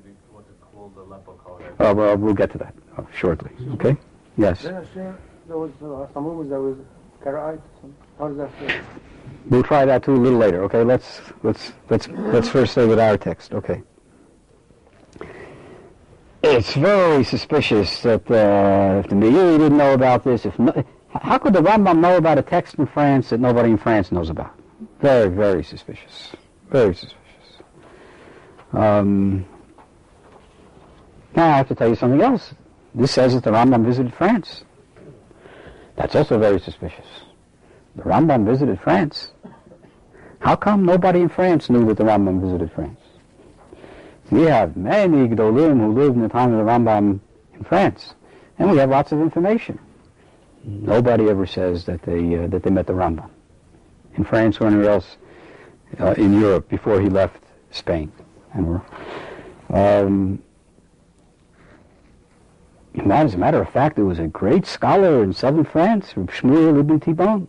S1: Oh, well, we'll get to that shortly. Okay? Yes.
S4: Ben Asher, there was some rumors that was Karaite. How does that fit?
S1: We'll try that too a little later. Okay, let's first stay with our text. Okay. It's very suspicious that if the Meiri didn't know about this, how could the Rambam know about a text in France that nobody in France knows about? Very, very suspicious. Very suspicious. Now I have to tell you something else. This says that the Rambam visited France. That's also very suspicious. The Rambam visited France. How come nobody in France knew that the Rambam visited France? We have many Gdolim who lived in the time of the Rambam in France, and we have lots of information. Nobody ever says that they met the Rambam in France or anywhere else in Europe before he left Spain. And as a matter of fact, there was a great scholar in southern France, Shmuel Ibn Tibon,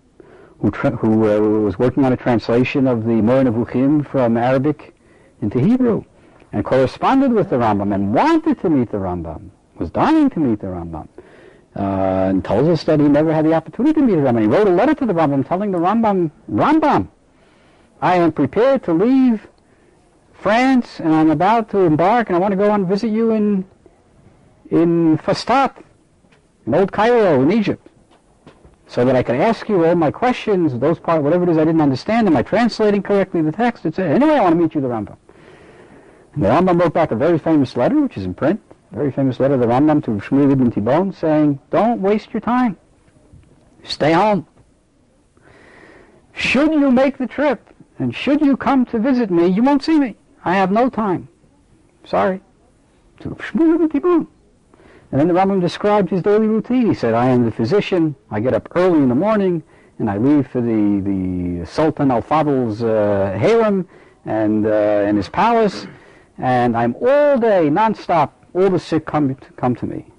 S1: who was working on a translation of the Moreh Nevuchim from Arabic into Hebrew, and corresponded with the Rambam, and wanted to meet the Rambam, was dying to meet the Rambam, and told us that he never had the opportunity to meet the Rambam. He wrote a letter to the Rambam telling the Rambam, I am prepared to leave France, and I'm about to embark, and I want to go and visit you in Fustat, in Old Cairo, in Egypt, so that I can ask you all my questions, whatever it is I didn't understand, am I translating correctly the text, etc. Anyway, I want to meet you, the Rambam. And the Rambam wrote back a very famous letter, which is in print, very famous letter of the Rambam to Shmuel ibn Tibon saying, don't waste your time. Stay home. Should you make the trip, and should you come to visit me, you won't see me. I have no time. Sorry. To Shmuel ibn Tibon. And then the Rambam described his daily routine. He said, I am the physician. I get up early in the morning, and I leave for the Sultan Al-Fadl's harem and his palace, and I'm all day, non-stop. All the sick come to me.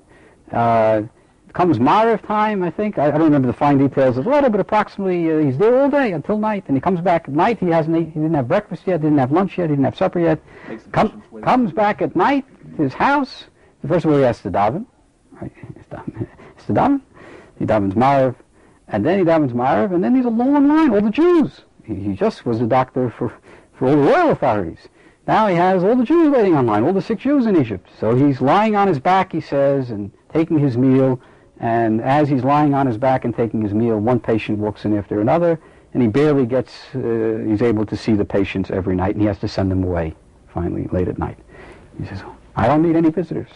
S1: Comes Ma'ariv time, I think. I don't remember the fine details of the letter, but approximately he's there all day until night, and he comes back at night. He didn't have breakfast yet, didn't have lunch yet, didn't have supper yet. Comes back at night to his house. The first of all, he has to daven. Right? It's to daven. He davens Ma'ariv, and then he davens Ma'ariv, and then there's a long line, all the Jews. He just was a doctor for all the royal authorities. Now he has all the Jews waiting online, all the sick Jews in Egypt. So he's lying on his back, he says, and taking his meal. And as he's lying on his back and taking his meal, one patient walks in after another, and he barely he's able to see the patients every night, and he has to send them away, finally, late at night. He says, I don't need any visitors.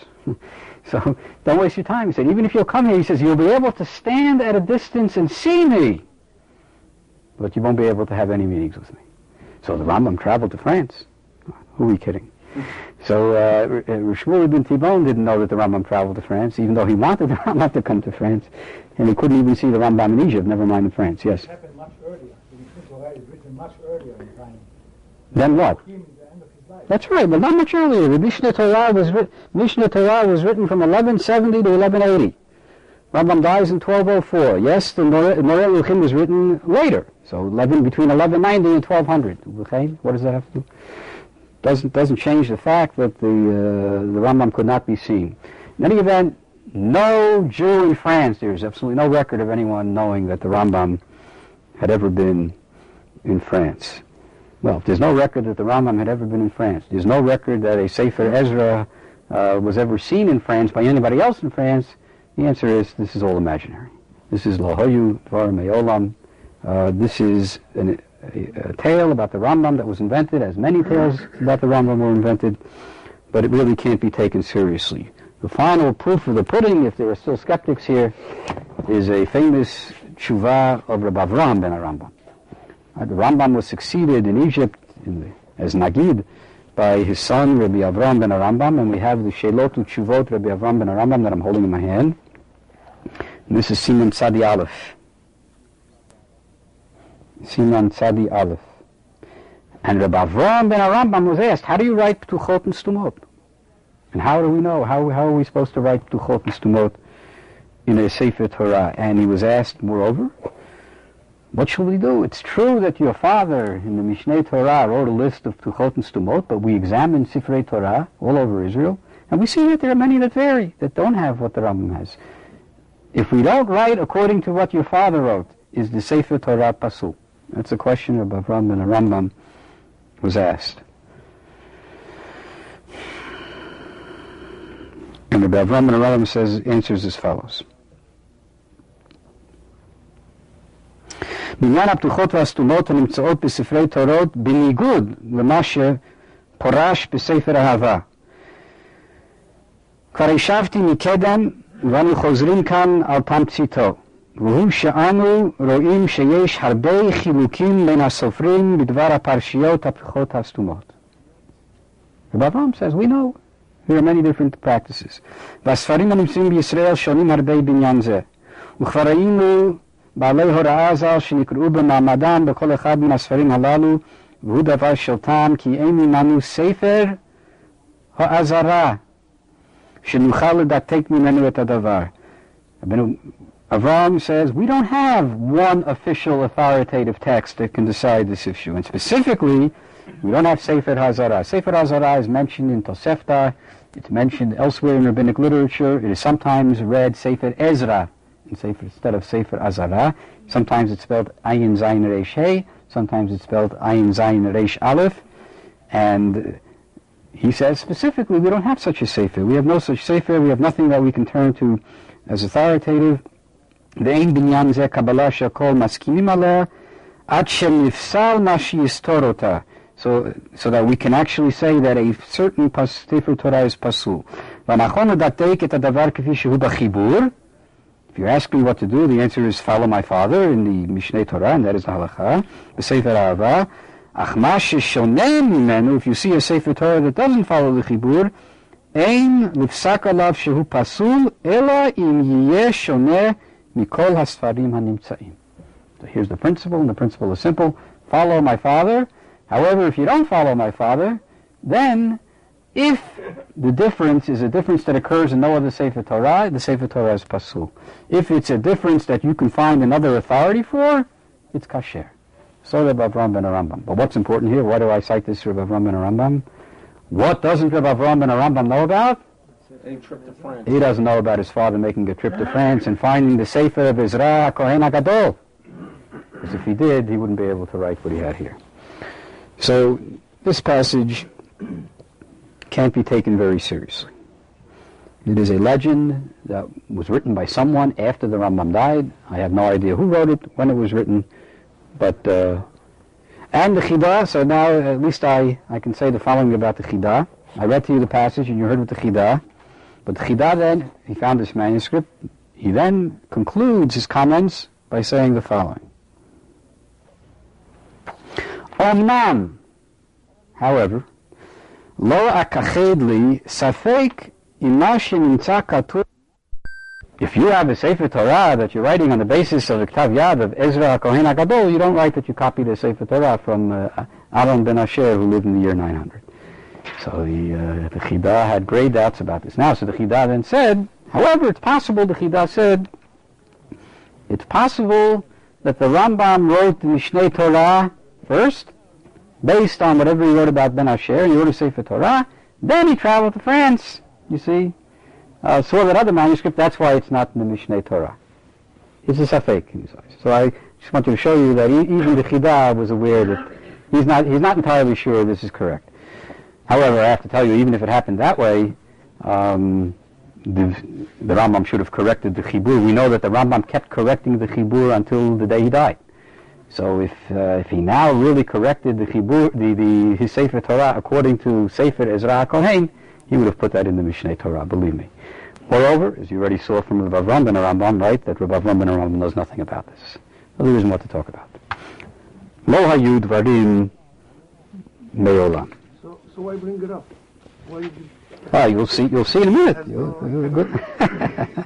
S1: So don't waste your time. He said, even if you'll come here, he says, you'll be able to stand at a distance and see me, but you won't be able to have any meetings with me. So the Rambam traveled to France. Who are we kidding? So Shmuel ibn Tibon didn't know that the Rambam traveled to France, even though he wanted the Rambam to come to France, and he couldn't even see the Rambam in Egypt, never mind in France. Yes?
S5: It happened much earlier. The Torah is written much earlier in time.
S1: Then what?
S5: The end of his life.
S1: That's right, but not much earlier. The Mishnah Torah was written from 1170 to 1180. Rambam dies in 1204. Yes, the Moreh Nevuchim was written later, so between 1190 and 1200. What does that have to do? Doesn't change the fact that the Rambam could not be seen. In any event, no Jew in France, there's absolutely no record of anyone knowing that the Rambam had ever been in France. Well, there's no record that the Rambam had ever been in France. There's no record that a Sefer Ezra was ever seen in France by anybody else in France. The answer is, this is all imaginary. This is Lo Hoyu Dvar Me'olam. This is a tale about the Rambam that was invented, as many tales about the Rambam were invented, but it really can't be taken seriously. The final proof of the pudding, if there are still skeptics here, is a famous tshuva of Rabbi Avram ben Arambam. The Rambam was succeeded in Egypt as Nagid by his son Rabbi Avram ben Arambam, and we have the Shelot Utshuvot Rabbi Avram ben Arambam that I'm holding in my hand. And this is Siman Tzadi Aleph. Siman Tzadi Aleph. And Rabbi Avram ben Arambam was asked, how do you write Ptuchot and Stumot? And how do we know? How are we supposed to write Ptuchot and Stumot in a Sefer Torah? And he was asked, moreover, what shall we do? It's true that your father in the Mishneh Torah wrote a list of Ptuchot and Stumot, but we examine Sifrei Torah all over Israel, and we see that there are many that vary, that don't have what the Rambam has. If we don't write according to what your father wrote, is the Sefer Torah pasul? That's a question Rabbi Avram ben Arambam was asked. And Rabbi Avram ben Arambam answers as follows. בעניין הפתוחות והסתומות הנמצאות בספרי תורות בניגוד למה שפורש בספר אהבה. כבר השבתי מקדם ואנו חוזרים כאן על תמציתו. והוא שאנו רואים שיש הרבה חילוקים בין הסופרים בדבר הפרשיות הפתוחות והסתומות. Rabbi Avram says, we know there are many different practices. והספרים הנמצאים בישראל שונים הרבה בעניין זה. וכבר ראינו בעלי הוראה ז"ל שנקראו במעמדם בכל אחד מן הספרים הללו, והוא דבר של טעם, כי אין עמנו ספר האזהרה שנוכל לדקדק ממנו את הדבר. Avram says, we don't have one official authoritative text that can decide this issue. And specifically, we don't have Sefer HaZarah. Sefer HaZarah is mentioned in Tosefta. It's mentioned elsewhere in rabbinic literature. It is sometimes read Sefer Ezra instead of Sefer Azara. Sometimes it's spelled Ayin Zayin Reish Hey. Sometimes it's spelled Ayin Zayin Reish Aleph. And he says specifically, we don't have such a Sefer. We have no such Sefer. We have nothing that we can turn to as authoritative. ואין בעניין זה קבלה שהכל מסכימים עליה עד שנפסל מה שיסתור אותה. So that we can actually say that a certain Sefer Torah is pasul. V'nachon udateik et hadavar k'fi shehu b'chibur. If you ask me what to do, the answer is follow my father in the Mishneh Torah, and that is the halacha. B'sefer Ahava. Ach ma sheshoneh mimenu, if you see a Sefer Torah that doesn't follow the chibur, ein lifsak alav shehu pasul, ela im yiyeh shoneh mikol hasfarim hanimtzaim. So here's the principle, and the principle is simple. Follow my father. However, if you don't follow my father, then if the difference is a difference that occurs in no other Sefer Torah, the Sefer Torah is pasul. If it's a difference that you can find another authority for, it's kasher. So Reb Avram ben Rambam. But what's important here, why do I cite this Reb Avram ben Rambam? What doesn't Reb Avram ben Rambam know about?
S2: A trip to France.
S1: He doesn't know about his father making a trip to France and finding the Sefer of Ezra Kohen HaGadol. Because if he did, he wouldn't be able to write what he had here. So this passage can't be taken very seriously. It is a legend that was written by someone after the Rambam died. I have no idea who wrote it, when it was written, but and the Chidah. So now at least I can say the following about the Chidah. I read to you the passage and you heard with the Chidah, but the Chidah then, he found this manuscript, he then concludes his comments by saying the following. Omnam, however, lo akached li safek ima shenimtza katuv. If you have a Sefer Torah that you're writing on the basis of the Ktav Yad of Ezra Kohen HaGadol, you don't write that you copied a Sefer Torah from Aaron ben Asher, who lived in the year 900. So the Chidah had great doubts about this. Now, so the Chidah then said, however, it's possible, the Chidah said, it's possible that the Rambam wrote the Mishneh Torah first, based on whatever he wrote about Ben Asher, and he wrote a Sefer Torah, then he traveled to France, you see. Saw that other manuscript, that's why it's not in the Mishneh Torah. It's a safek in his eyes. So I just want to show you that even the Chidah was aware that he's not entirely sure this is correct. However, I have to tell you, even if it happened that way, the Rambam should have corrected the Chibur. We know that the Rambam kept correcting the Chibur until the day he died. So if he now really corrected the Chibur, his Sefer Torah according to Sefer Ezra Kohen, he would have put that in the Mishneh Torah, believe me. Moreover, as you already saw from Reb Avram ben Rambam, right, that Reb Avram ben Rambam knows nothing about this. So there isn't what to talk about. Lo hayu dvarim me'olam.
S4: So why bring it up? Why did you...
S1: You'll see in a minute. You're good.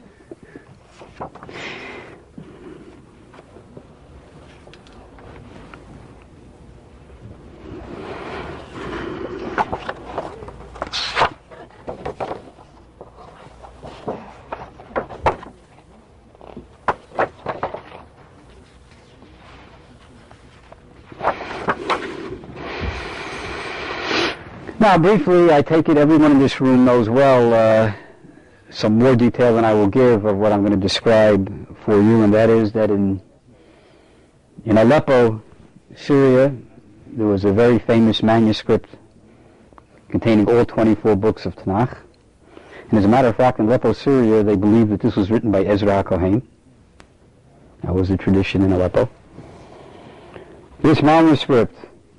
S1: Now, briefly, I take it everyone in this room knows well some more detail than I will give of what I'm going to describe for you, and that is that in Aleppo, Syria, there was a very famous manuscript containing all 24 books of Tanakh. And as a matter of fact, in Aleppo, Syria, they believe that this was written by Ezra HaKohen. That was the tradition in Aleppo. This manuscript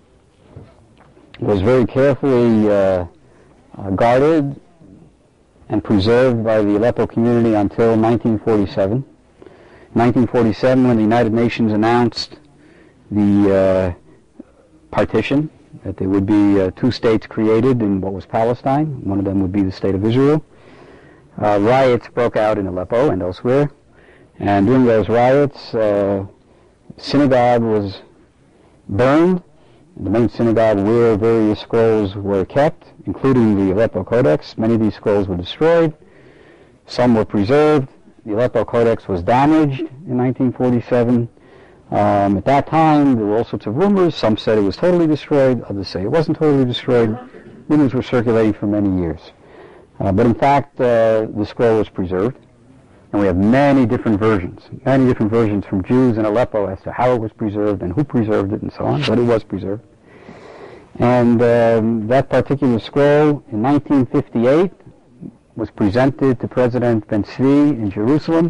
S1: was very carefully guarded and preserved by the Aleppo community until 1947. 1947, when the United Nations announced the partition, that there would be two states created in what was Palestine. One of them would be the state of Israel. Riots broke out in Aleppo and elsewhere. And during those riots, synagogue was burned. The main synagogue where various scrolls were kept, including the Aleppo Codex. Many of these scrolls were destroyed. Some were preserved. The Aleppo Codex was damaged in 1947. At that time, there were all sorts of rumors. Some said it was totally destroyed. Others say it wasn't totally destroyed. Rumors were circulating for many years. But in fact, the scroll was preserved. And we have many different versions from Jews in Aleppo as to how it was preserved and who preserved it and so on, but it was preserved. And that particular scroll in 1958 was presented to President Ben Tzvi in Jerusalem.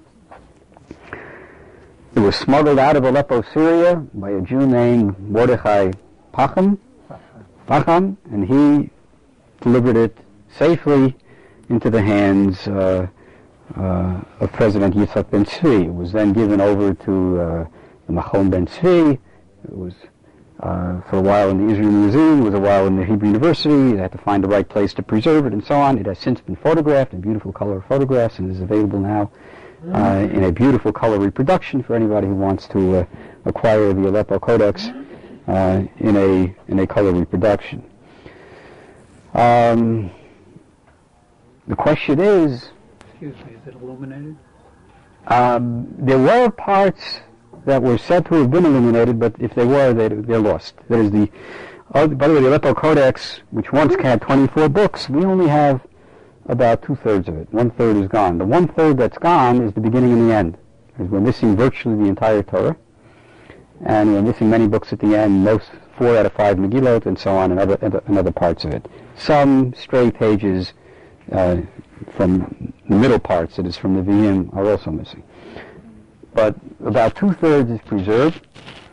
S1: It was smuggled out of Aleppo, Syria by a Jew named Mordechai Pacham, and he delivered it safely into the hands of President Yitzhak Ben Tzvi. It was then given over to the Machon Ben Tzvi. It was for a while in the Israel Museum, it was a while in the Hebrew University. They had to find the right place to preserve it and so on. It has since been photographed in beautiful color photographs and is available now in a beautiful color reproduction for anybody who wants to acquire the Aleppo Codex in a color reproduction. The question is...
S5: Excuse me, is it illuminated?
S1: There were parts that were said to have been illuminated, but if they were, they're lost. That is by the way, the Aleppo Codex, which once had 24 books, we only have about 2/3 of it. 1/3 is gone. The 1/3 that's gone is the beginning and the end. Because we're missing virtually the entire Torah, and we're missing many books at the end, most 4 out of 5 Megillot, and so on, and other parts of it. Some stray pages from the middle parts, that is from the V'im, are also missing. But about 2/3 is preserved.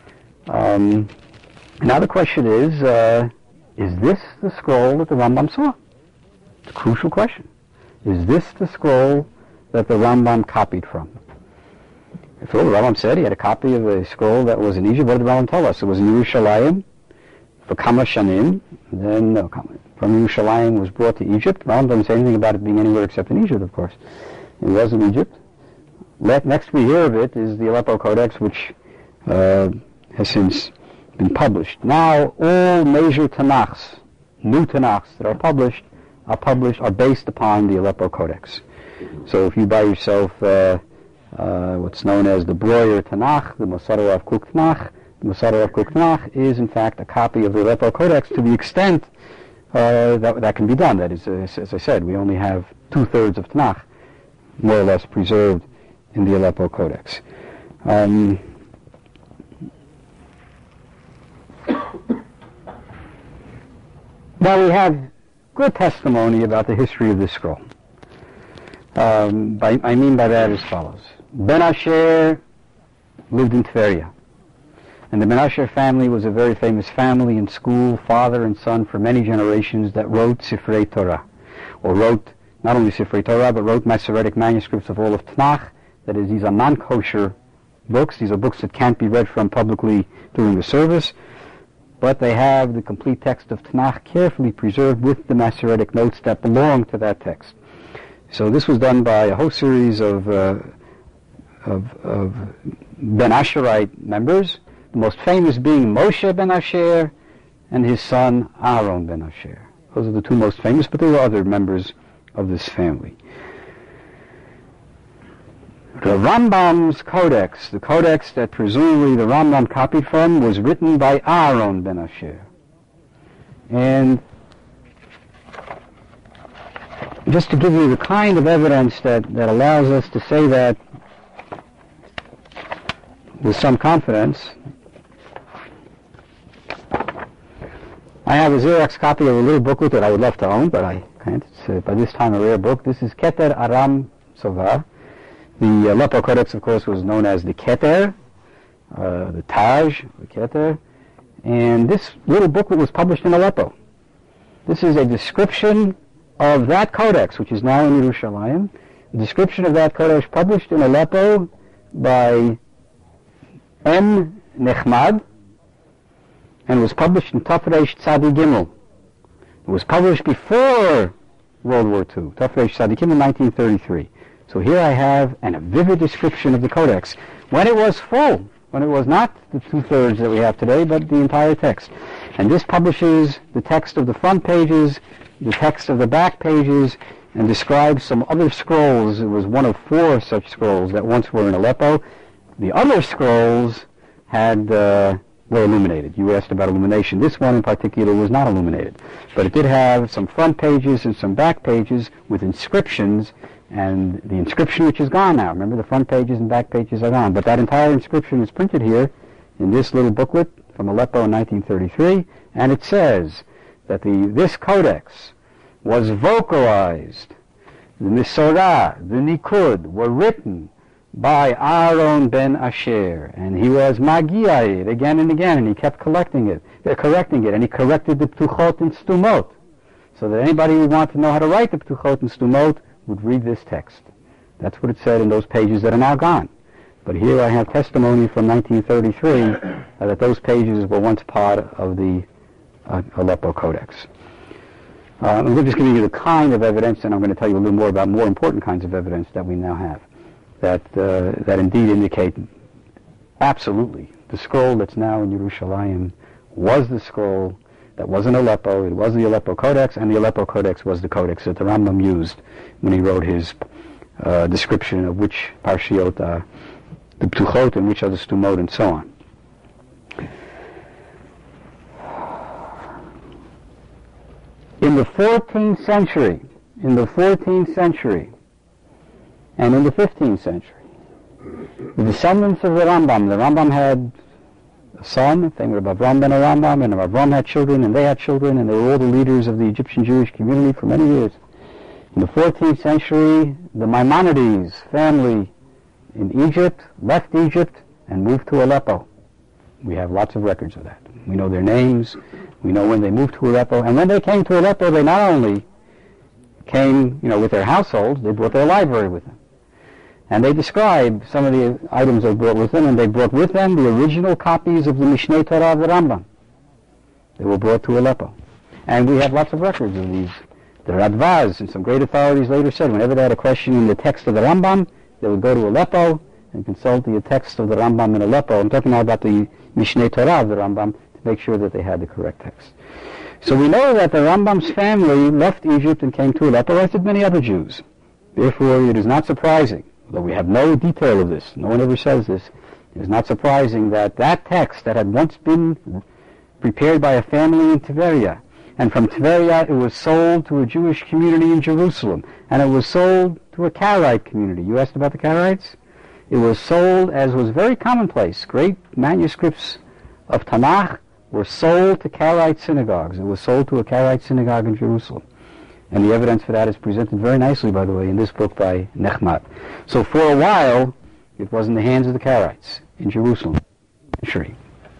S1: Now the question is this the scroll that the Rambam saw? It's a crucial question. Is this the scroll that the Rambam copied from? If the Rambam said he had a copy of a scroll that was in Egypt, what did the Rambam tell us? It was in Yerushalayim for Kama Shanim. Then from Yerushalayim was brought to Egypt. The Rambam doesn't say anything about it being anywhere except in Egypt, of course. It was in Egypt. Next we hear of it is the Aleppo Codex, which has since been published. Now all major Tanakhs, new Tanakhs that are published are based upon the Aleppo Codex. So if you buy yourself what's known as the Breuer Tanakh, the Mosar Rav Kook Tanakh, the Mosar Rav Kook Tanakh is in fact a copy of the Aleppo Codex to the extent that can be done. That is, as I said, we only have 2/3 of Tanakh more or less preserved in the Aleppo Codex. Now we have good testimony about the history of this scroll. I mean by that as follows. Ben Asher lived in Tveria. And the Ben Asher family was a very famous family in school, father and son for many generations that wrote Sifrei Torah. Or wrote not only Sifrei Torah, but wrote Masoretic manuscripts of all of Tanakh. That is, these are non-kosher books. These are books that can't be read from publicly during the service. But they have the complete text of Tanakh carefully preserved with the Masoretic notes that belong to that text. So this was done by a whole series of Ben Asherite members, the most famous being Moshe Ben Asher and his son Aaron Ben Asher. Those are the two most famous, but there were other members of this family. The Rambam's codex, the codex that presumably the Rambam copied from, was written by Aaron Ben Asher. And just to give you the kind of evidence that allows us to say that with some confidence, I have a Xerox copy of a little booklet that I would love to own, but I can't. It's by this time a rare book. This is Keter Aram Sovar. The Aleppo Codex, of course, was known as the Keter, the Taj, the Keter, and this little booklet was published in Aleppo. This is a description of that codex, which is now in Yerushalayim, a description of that codex published in Aleppo by M. Nechmad, and was published in Tafresh Tzadi Gimel. It was published before World War II, Tafresh Tzadi Gimel, 1933. So here I have a vivid description of the codex when it was full, when it was not the 2/3 that we have today, but the entire text. And this publishes the text of the front pages, the text of the back pages, and describes some other scrolls. It was one of 4 such scrolls that once were in Aleppo. The other scrolls were illuminated. You asked about illumination. This one in particular was not illuminated, but it did have some front pages and some back pages with inscriptions, and the inscription which is gone now. Remember, the front pages and back pages are gone, but that entire inscription is printed here in this little booklet from Aleppo in 1933, and it says that this codex was vocalized. The Misorah, the Nikud, were written by Aaron Ben Asher, and he was Magiah it again and again, and he kept correcting it, and he corrected the Ptuchot and Stumot. so that anybody who wanted to know how to write the Ptuchot and Stumot would read this text. That's what it said in those pages that are now gone. But here I have testimony from 1933 that those pages were once part of the Aleppo Codex. I'm just giving you the kind of evidence, and I'm going to tell you a little more about more important kinds of evidence that we now have that indeed indicate absolutely the scroll that's now in Yerushalayim was the scroll that was in Aleppo. It was the Aleppo Codex, and the Aleppo Codex was the codex that the Rambam used when he wrote his description of which parshiot are the Ptuchot and which are the Stumot and so on. In the 14th century, and in the 15th century, the descendants of the Rambam had a son, famous Avram ben Rambam, and Avram had children, and they had children, and they were all the leaders of the Egyptian Jewish community for many years. In the 14th century, the Maimonides family in Egypt left Egypt and moved to Aleppo. We have lots of records of that. We know their names. We know when they moved to Aleppo. And when they came to Aleppo, they not only came, with their households, they brought their library with them. And they describe some of the items they brought with them, and they brought with them the original copies of the Mishneh Torah of the Rambam. They were brought to Aleppo. And we have lots of records of these. The Radvaz and some great authorities later said whenever they had a question in the text of the Rambam, they would go to Aleppo and consult the text of the Rambam in Aleppo. I'm talking now about the Mishneh Torah of the Rambam to make sure that they had the correct text. So we know that the Rambam's family left Egypt and came to Aleppo, as did many other Jews. Therefore, it is not surprising, although we have no detail of this, no one ever says this, it is not surprising that that text that had once been prepared by a family in Tiberia, and from Tiberia it was sold to a Jewish community in Jerusalem, and it was sold to a Karaite community. You asked about the Karaites? It was sold, as was very commonplace. Great manuscripts of Tanakh were sold to Karaite synagogues. It was sold to a Karaite synagogue in Jerusalem. And the evidence for that is presented very nicely, by the way, in this book by Nechmat. So for a while, it was in the hands of the Karaites in Jerusalem. Taken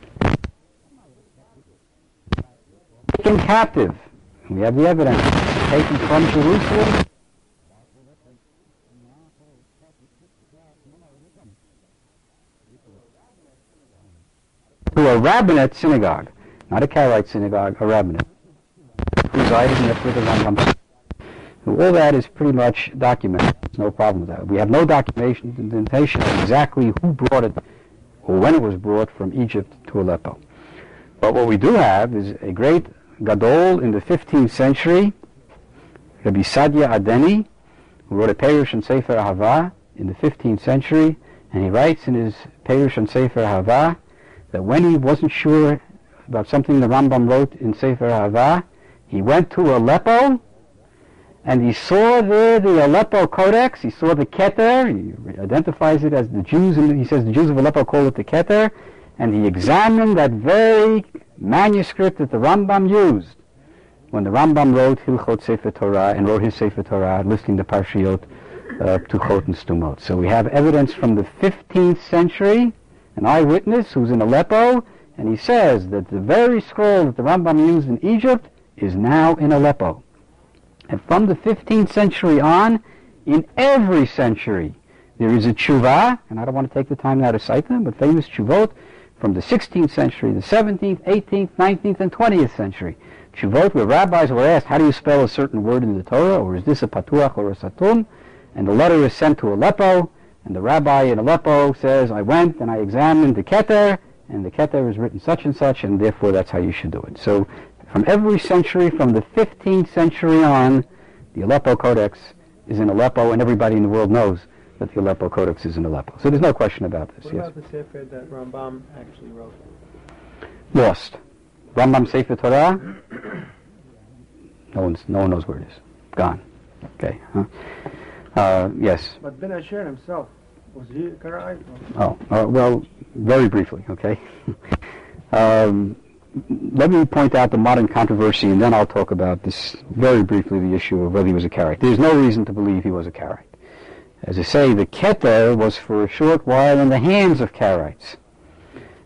S1: captive. We have the evidence. Taken from Jerusalem. To a rabbinate synagogue. Not a Karaite synagogue, a rabbinate. Resided in the Rambam. All that is pretty much documented. There's no problem with that. We have no documentation of exactly who brought it or when it was brought from Egypt to Aleppo. But what we do have is a great Gadol in the 15th century, Rabbi Sadia Adeni, who wrote a Perush and Sefer Ahava in the 15th century, and he writes in his Perush and Sefer Ahava that when he wasn't sure about something the Rambam wrote in Sefer Ahava, he went to Aleppo, and he saw there the Aleppo Codex. He saw the Keter. He identifies it as the Jews, and he says the Jews of Aleppo call it the Keter. And he examined that very manuscript that the Rambam used when the Rambam wrote Hilchot Sefer Torah and wrote his Sefer Torah, listing the Parshiot Ptuchot and Stumot. So we have evidence from the 15th century, an eyewitness who's in Aleppo, and he says that the very scroll that the Rambam used in Egypt is now in Aleppo. And from the 15th century on, in every century, there is a tshuva, and I don't want to take the time now to cite them, but famous tshuvot from the 16th century, the 17th, 18th, 19th, and 20th century. Tshuvot where rabbis were asked, how do you spell a certain word in the Torah, or is this a patuach or a satum? And the letter is sent to Aleppo, and the rabbi in Aleppo says, I went and I examined the Keter, and the Keter is written such and such, and therefore that's how you should do it. So from every century, from the 15th century on, the Aleppo Codex is in Aleppo, and everybody in the world knows that the Aleppo Codex is in Aleppo. So there's no question about this.
S2: What about the Sefer that Rambam actually wrote?
S1: Lost. Rambam Sefer Torah? No one knows where it is. Gone. Okay. Yes.
S4: But Ben Asher himself, was he a Karaite?
S1: Well, very briefly, okay? Let me point out the modern controversy, and then I'll talk about this very briefly, the issue of whether he was a Karaite. There's no reason to believe he was a Karaite. As I say, the Keter was for a short while in the hands of Karaites.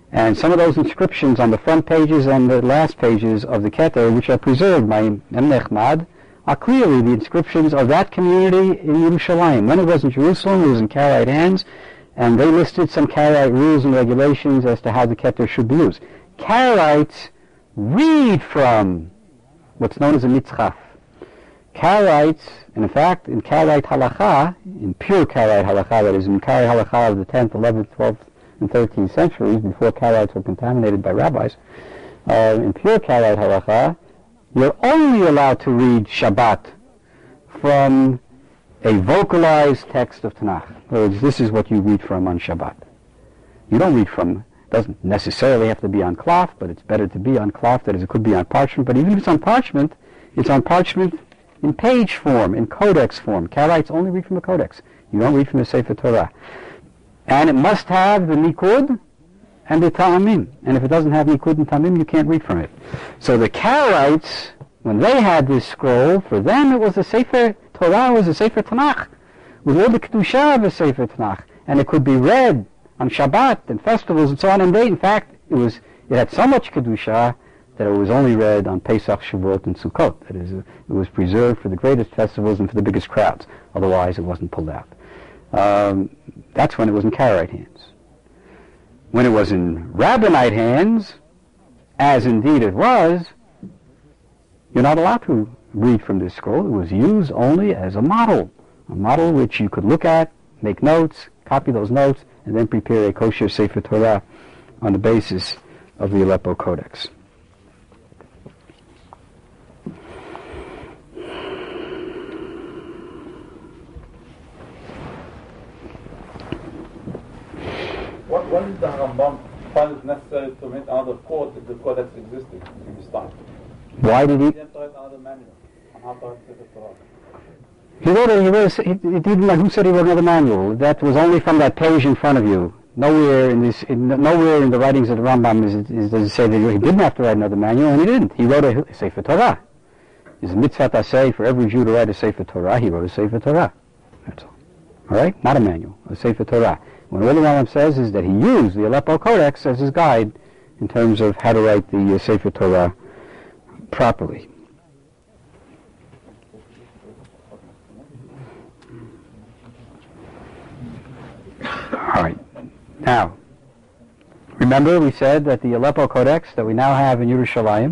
S1: And some of those inscriptions on the front pages and the last pages of the Keter, which are preserved by Nechmad, are clearly the inscriptions of that community in Yerushalayim. When it was in Jerusalem, it was in Karaite hands, and they listed some Karaite rules and regulations as to how the Keter should be used. Karaites read from what's known as a mitzchaf. Karaites, and in fact, in Karaite halacha, in pure Karaite halacha, that is, in Karaite halacha of the 10th, 11th, 12th, and 13th centuries, before Karaites were contaminated by rabbis, in pure Karaite halacha, you're only allowed to read Shabbat from a vocalized text of Tanakh. In other words, this is what you read from on Shabbat. You don't read from, it doesn't necessarily have to be on cloth, but it's better to be on cloth, that is, it could be on parchment, but even if it's on parchment in page form, in codex form. Karaites only read from the codex. You don't read from the Sefer Torah. And it must have the Nikud and the Ta'amim. And if it doesn't have Nikud and Ta'amim, you can't read from it. So the Karaites, when they had this scroll, for them it was a Sefer Torah, was a Sefer Tanakh, with all the Kedusha of a Sefer Tanakh. And it could be read on Shabbat and festivals and so on. And they, in fact, it had so much Kedusha that it was only read on Pesach, Shavuot, and Sukkot. That is, it was preserved for the greatest festivals and for the biggest crowds. Otherwise, it wasn't pulled out. That's when it was in Karaite hands. When it was in Rabbinite hands, as indeed it was, you're not allowed to read from this scroll. It was used only as a model which you could look at, make notes, copy those notes, and then prepare a kosher Sefer Torah on the basis of the Aleppo Codex.
S6: What is the Rambam find it necessary to make another code if the codex existed in his time?
S1: Why did he?
S6: He didn't write another manual on how to write Sefer Torah.
S1: He didn't, like, who said he wrote another manual? That was only from that page in front of you. Nowhere in the writings of the Rambam does it say that he didn't have to write another manual, and he didn't. He wrote a Sefer Torah. It's a mitzvah aseh for every Jew to write a Sefer Torah. He wrote a Sefer Torah. That's all. All right? Not a manual, a Sefer Torah. What all the Rambam says is that he used the Aleppo Codex as his guide in terms of how to write the Sefer Torah properly. All right. Now, remember we said that the Aleppo Codex that we now have in Yerushalayim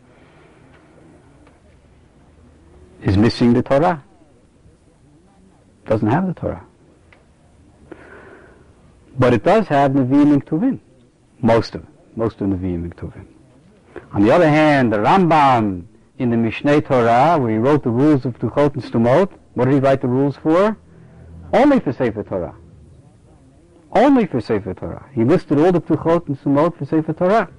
S1: is missing the Torah. Doesn't have the Torah. But it does have Nevi'im and Ketuvim. Most of Nevi'im and Ketuvim. On the other hand, the Rambam in the Mishneh Torah, where he wrote the rules of Ptuchot and Stumot, what did he write the rules for? Only for Sefer Torah. Only for Sefer Torah. He listed all the Ptuchot and Stumot for Sefer Torah.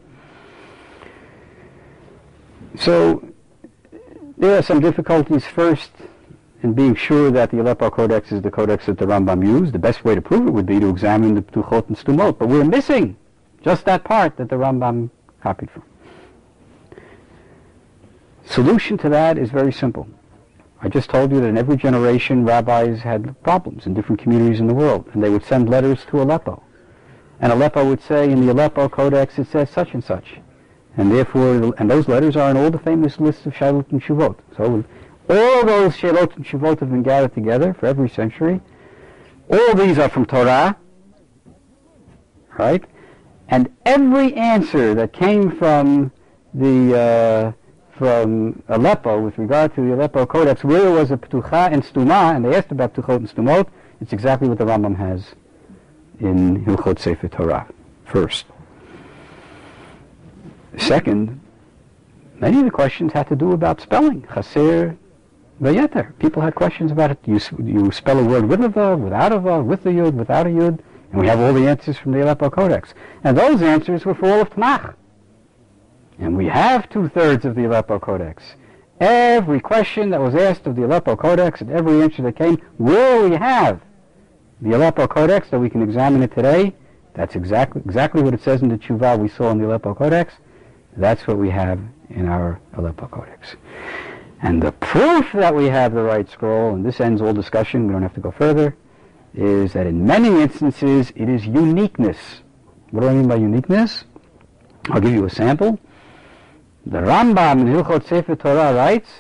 S1: So, there are some difficulties. First, in being sure that the Aleppo Codex is the codex that the Rambam used. The best way to prove it would be to examine the Ptuchot and Stumot. But we're missing just that part that the Rambam copied from. Solution to that is very simple. I just told you that in every generation rabbis had problems in different communities in the world, and they would send letters to Aleppo. And Aleppo would say, in the Aleppo Codex it says such and such. And therefore, and those letters are in all the famous lists of Shailot and Shuvot. So all those Shailot and Shuvot have been gathered together for every century. All these are from Torah, right? And every answer that came from from Aleppo with regard to the Aleppo Codex, where there was a Ptucha and Stuma, and they asked about Ptuchot and Stumot, it's exactly what the Rambam has in Hilchot Sefer Torah, first. Second, many of the questions had to do about spelling, Chaser, Vayeter. People had questions about it. You spell a word with a Vav, without a Vav, with a Yud, without a Yud, and we have all the answers from the Aleppo Codex. And those answers were for all of Tanakh. And we have 2/3 of the Aleppo Codex. Every question that was asked of the Aleppo Codex and every answer that came, where we have the Aleppo Codex that we can examine it today, that's exactly what it says in the Tshuva we saw in the Aleppo Codex. That's what we have in our Aleppo Codex. And the proof that we have the right scroll, and this ends all discussion, we don't have to go further, is that in many instances it is uniqueness What do I mean by uniqueness? I'll give you a sample. The Rambam in Hilchot Sefer Torah writes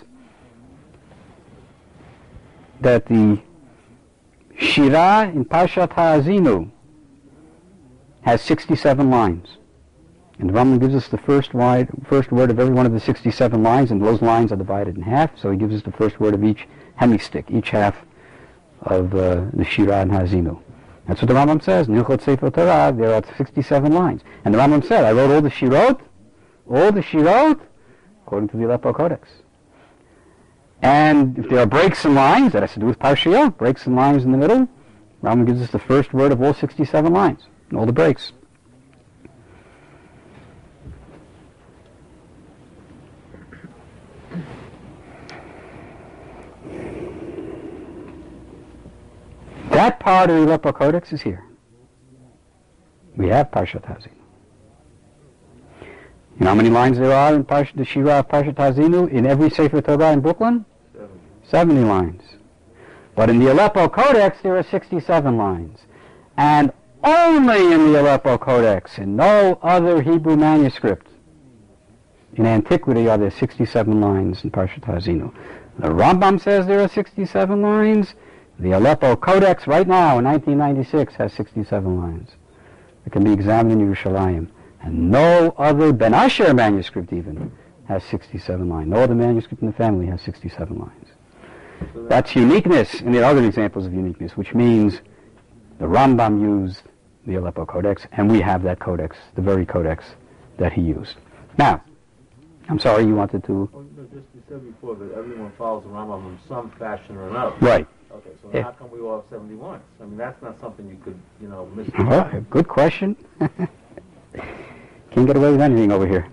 S1: that the Shirah in Parshat Ha'azinu has 67 lines. And the Rambam gives us the first word of every one of the 67 lines, and those lines are divided in half, so he gives us the first word of each hemistick, each half of the Shirah and Ha'azinu. That's what the Rambam says. In Hilchot Sefer Torah, there are 67 lines. And the Rambam said, I wrote all the Shirot, according to the Aleppo Codex. And if there are breaks in lines, that has to do with Parshiyot, breaks in lines in the middle, Rambam gives us the first word of all 67 lines, and all the breaks. That part of the Aleppo Codex is here. We have Parshat Ha'azinu. You know how many lines there are in the Shirah of Parshat Ha'azinu in every Sefer Torah in Brooklyn? 70 lines. But in the Aleppo Codex there are 67 lines. And only in the Aleppo Codex, in no other Hebrew manuscript in antiquity are there 67 lines in Parshat Ha'azinu. The Rambam says there are 67 lines. The Aleppo Codex right now in 1996 has 67 lines. It can be examined in Yerushalayim. And no other Ben Asher manuscript even has 67 lines. No other manuscript in the family has 67 lines. That's uniqueness, and there are other examples of uniqueness, which means the Rambam used the Aleppo Codex, and we have that codex, the very codex that he used. Now, I'm sorry, you wanted to...
S7: Well, just you said before that everyone follows the Rambam in some fashion or another.
S1: Right.
S7: Okay, so how come we all have 71? I mean, that's not something you could, miss.
S1: Well, good question. Can't get away with anything over here.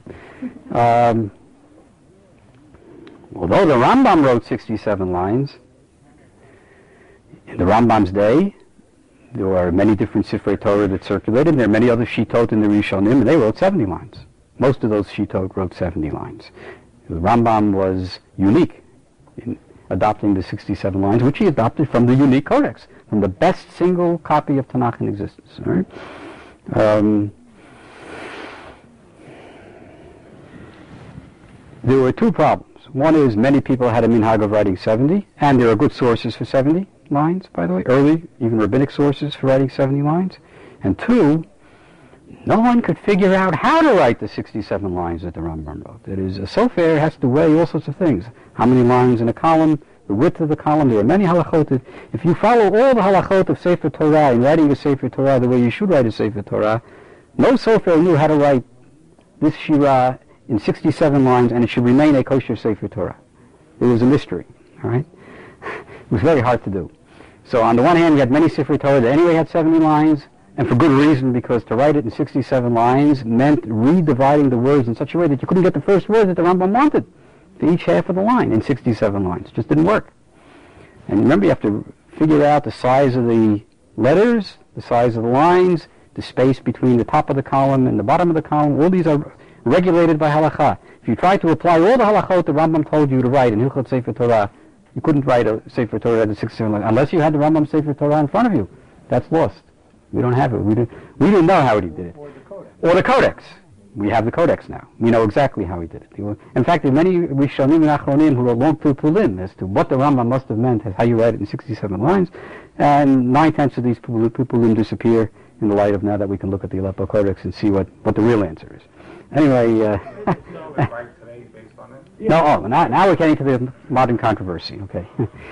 S1: Although the Rambam wrote 67 lines, in the Rambam's day, there were many different Sifrei Torah that circulated, and there are many other Shitot in the Rishonim, and they wrote 70 lines. Most of those Shitot wrote 70 lines. The Rambam was unique in adopting the 67 lines, which he adopted from the unique codex, from the best single copy of Tanakh in existence. All right? There were two problems. One is many people had a minhag of writing 70, and there are good sources for 70 lines, by the way, early, even rabbinic sources for writing 70 lines. And two, no one could figure out how to write the 67 lines that the Rambam wrote. That is, a sofer has to weigh all sorts of things. How many lines in a column, the width of the column. There are many halachot. If you follow all the halachot of Sefer Torah in writing a Sefer Torah the way you should write a Sefer Torah, no sofer knew how to write this Shirah in 67 lines, and it should remain a kosher Sefer Torah. It was a mystery, all right? It was very hard to do. So on the one hand, you had many Sefer Torah that anyway had 70 lines, and for good reason, because to write it in 67 lines meant redividing the words in such a way that you couldn't get the first word that the Rambam wanted to each half of the line in 67 lines. It just didn't work. And remember, you have to figure out the size of the letters, the size of the lines, the space between the top of the column and the bottom of the column. All these are regulated by halakha. If you try to apply all the halachot the Rambam told you to write in Hilchot Sefer Torah, you couldn't write a Sefer Torah at the 67 lines unless you had the Rambam Sefer Torah in front of you. That's lost. We don't have it. We didn't know how he did it. Or the codex. We have the codex now. We know exactly how he did it. In fact, there are many Rishonim and Achronim who wrote long Pilpulim as to what the Rambam must have meant, how you write it in 67 lines, and 9/10 of these Pilpulim disappear in the light of now that we can look at the Aleppo Codex and see what the real answer is. Anyway, now we're getting to the modern controversy. Okay.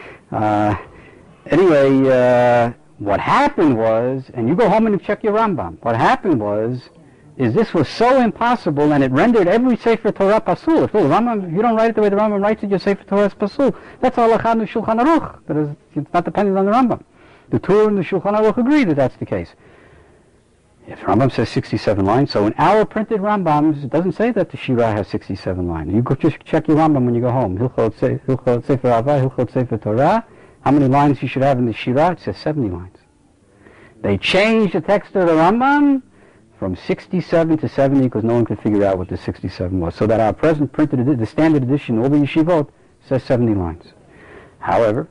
S1: Anyway, what happened was, and you go home and check your Rambam. What happened was, this was so impossible, and it rendered every Sefer Torah pasul. If you don't write it the way the Rambam writes it, your Sefer Torah is pasul. That's halakha and Shulchan Aruch. That is, it's not dependent on the Rambam. The Torah and the Shulchan Aruch agree that that's the case. If the Rambam says 67 lines, so in our printed Rambams, it doesn't say that the Shirah has 67 lines. You go just check your Rambam when you go home. Hilchot Sefer Avah, Hilchot Sefer Torah. How many lines you should have in the Shirah? It says 70 lines. They changed the text of the Rambam from 67 to 70 because no one could figure out what the 67 was. So that our present printed, the standard edition, all the yeshivot, says 70 lines. However,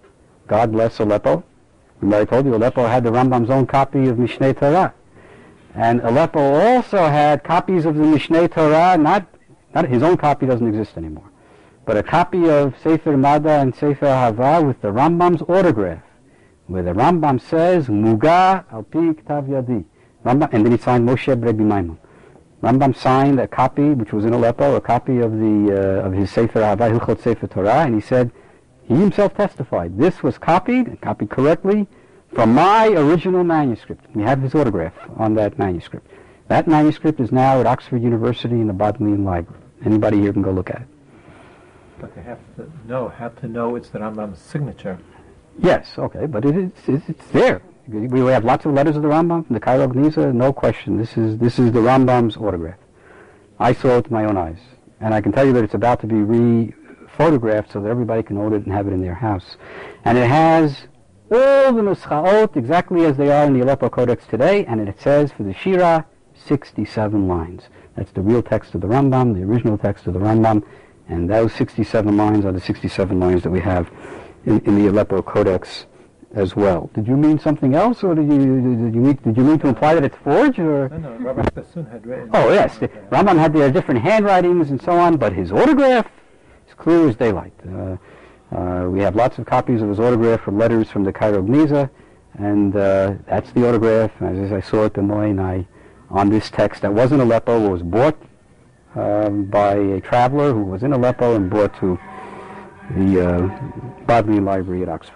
S1: God bless Aleppo. Remember I told you Aleppo had the Rambam's own copy of Mishneh Torah. And Aleppo also had copies of the Mishneh Torah, not his own copy doesn't exist anymore, but a copy of Sefer Mada and Sefer Hava with the Rambam's autograph, where the Rambam says, Muga al pi ktav yadi. Rambam, and then he signed Moshe Rebbe Maimon. Rambam signed a copy, which was in Aleppo, a copy of his Sefer Hava, Hilchot Sefer Torah, and he said, he himself testified, this was copied correctly, from my original manuscript. We have his autograph on that manuscript. That manuscript is now at Oxford University in the Bodleian Library. Anybody here can go look at it.
S2: But they have to know it's the Rambam's signature.
S1: Yes, okay, but it's there. We have lots of letters of the Rambam from the Cairo Geniza, no question. This is the Rambam's autograph. I saw it with my own eyes, and I can tell you that it's about to be re-photographed so that everybody can hold it and have it in their house. And it has all the nuschaot exactly as they are in the Aleppo Codex today, and it says for the Shira 67 lines. That's the real text of the Rambam, the original text of the Rambam, and those 67 lines are the 67 lines that we have in the Aleppo Codex as well. Did you mean something else, or did you mean to imply that it's forged, or?
S2: No, Rabbi Sassoon had written.
S1: Oh yes, the Rambam had their different handwritings and so on, but his autograph is clear as daylight. We have lots of copies of his autograph from letters from the Cairo Geniza, and that's the autograph. As I saw it, on this text that was in Aleppo, was bought by a traveler who was in Aleppo and brought to the Bodleian Library at Oxford.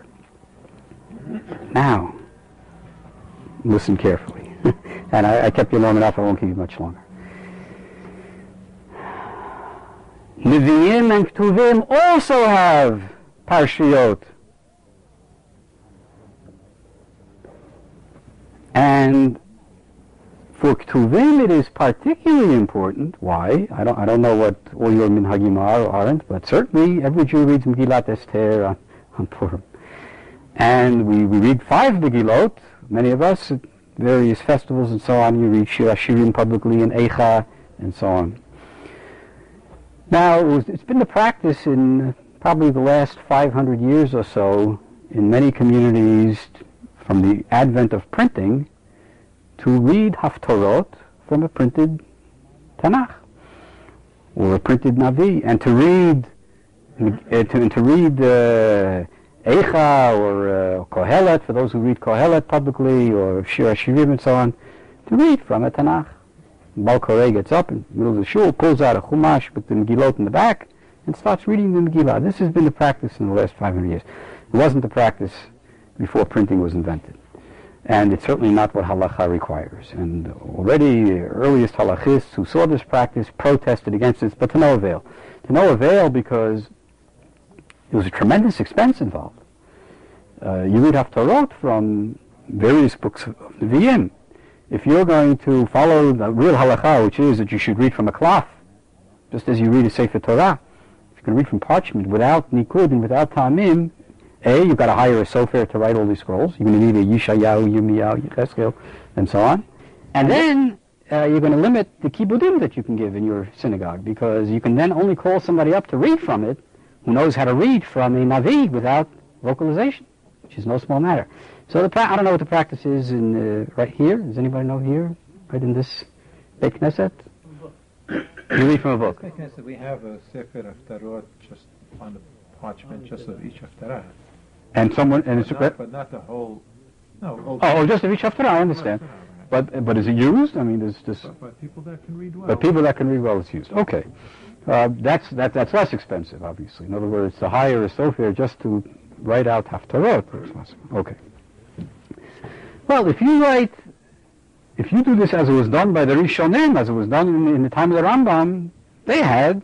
S1: Now, listen carefully. And I kept you long enough, I won't keep you much longer. Nevi'im and Ketuvim also have Parshiyot. And for Ketuvim it is particularly important. Why? I don't know what all your minhagim are or aren't, but certainly every Jew reads Megillat Esther on Purim. And we read 5 Megillot, many of us, at various festivals and so on. You read Shir Hashirim publicly in Eicha and so on. Now, it's been the practice in probably the last 500 years or so in many communities from the advent of printing to read Haftorot from a printed Tanakh or a printed Navi, and to read Eicha or Kohelet, for those who read Kohelet publicly, or Shir HaShirim and so on, to read from a Tanakh. Baal Koreh gets up in the middle of the shul, pulls out a Chumash with the Megillot in the back, and starts reading the Megillah. This has been the practice in the last 500 years. It wasn't the practice before printing was invented. And it's certainly not what halacha requires. And already the earliest halachists who saw this practice protested against it, but to no avail. To no avail because there was a tremendous expense involved. You read Haftarot from various books of Nevi'im. If you're going to follow the real halacha, which is that you should read from a cloth, just as you read a Sefer Torah, if you're going to read from parchment without nikud and without tamim, you've got to hire a sofer to write all these scrolls. You're going to need a Yeshayahu, Yirmiyahu, Yechezkel, and so on. And then you're going to limit the kibudim that you can give in your synagogue, because you can then only call somebody up to read from it who knows how to read from a Navi without vocalization, which is no small matter. So I don't know what the practice is in right here. Does anybody know here, right in this Beit Knesset? You read from a book.
S2: Beit Knesset, we have a Sefer Haftarot just on the parchment, just of each Haftarah.
S1: And someone, and it's
S2: but not the whole. No.
S1: Just of each Haftarah. I understand. But is it used? I mean, there's just.
S2: But people that can read well.
S1: But people that can read well, it's used. Okay, that's less expensive, obviously. In other words, to hire a sofer just to write out Haftarot. Okay. Well, if you do this as it was done by the Rishonim, as it was done in the time of the Rambam, they had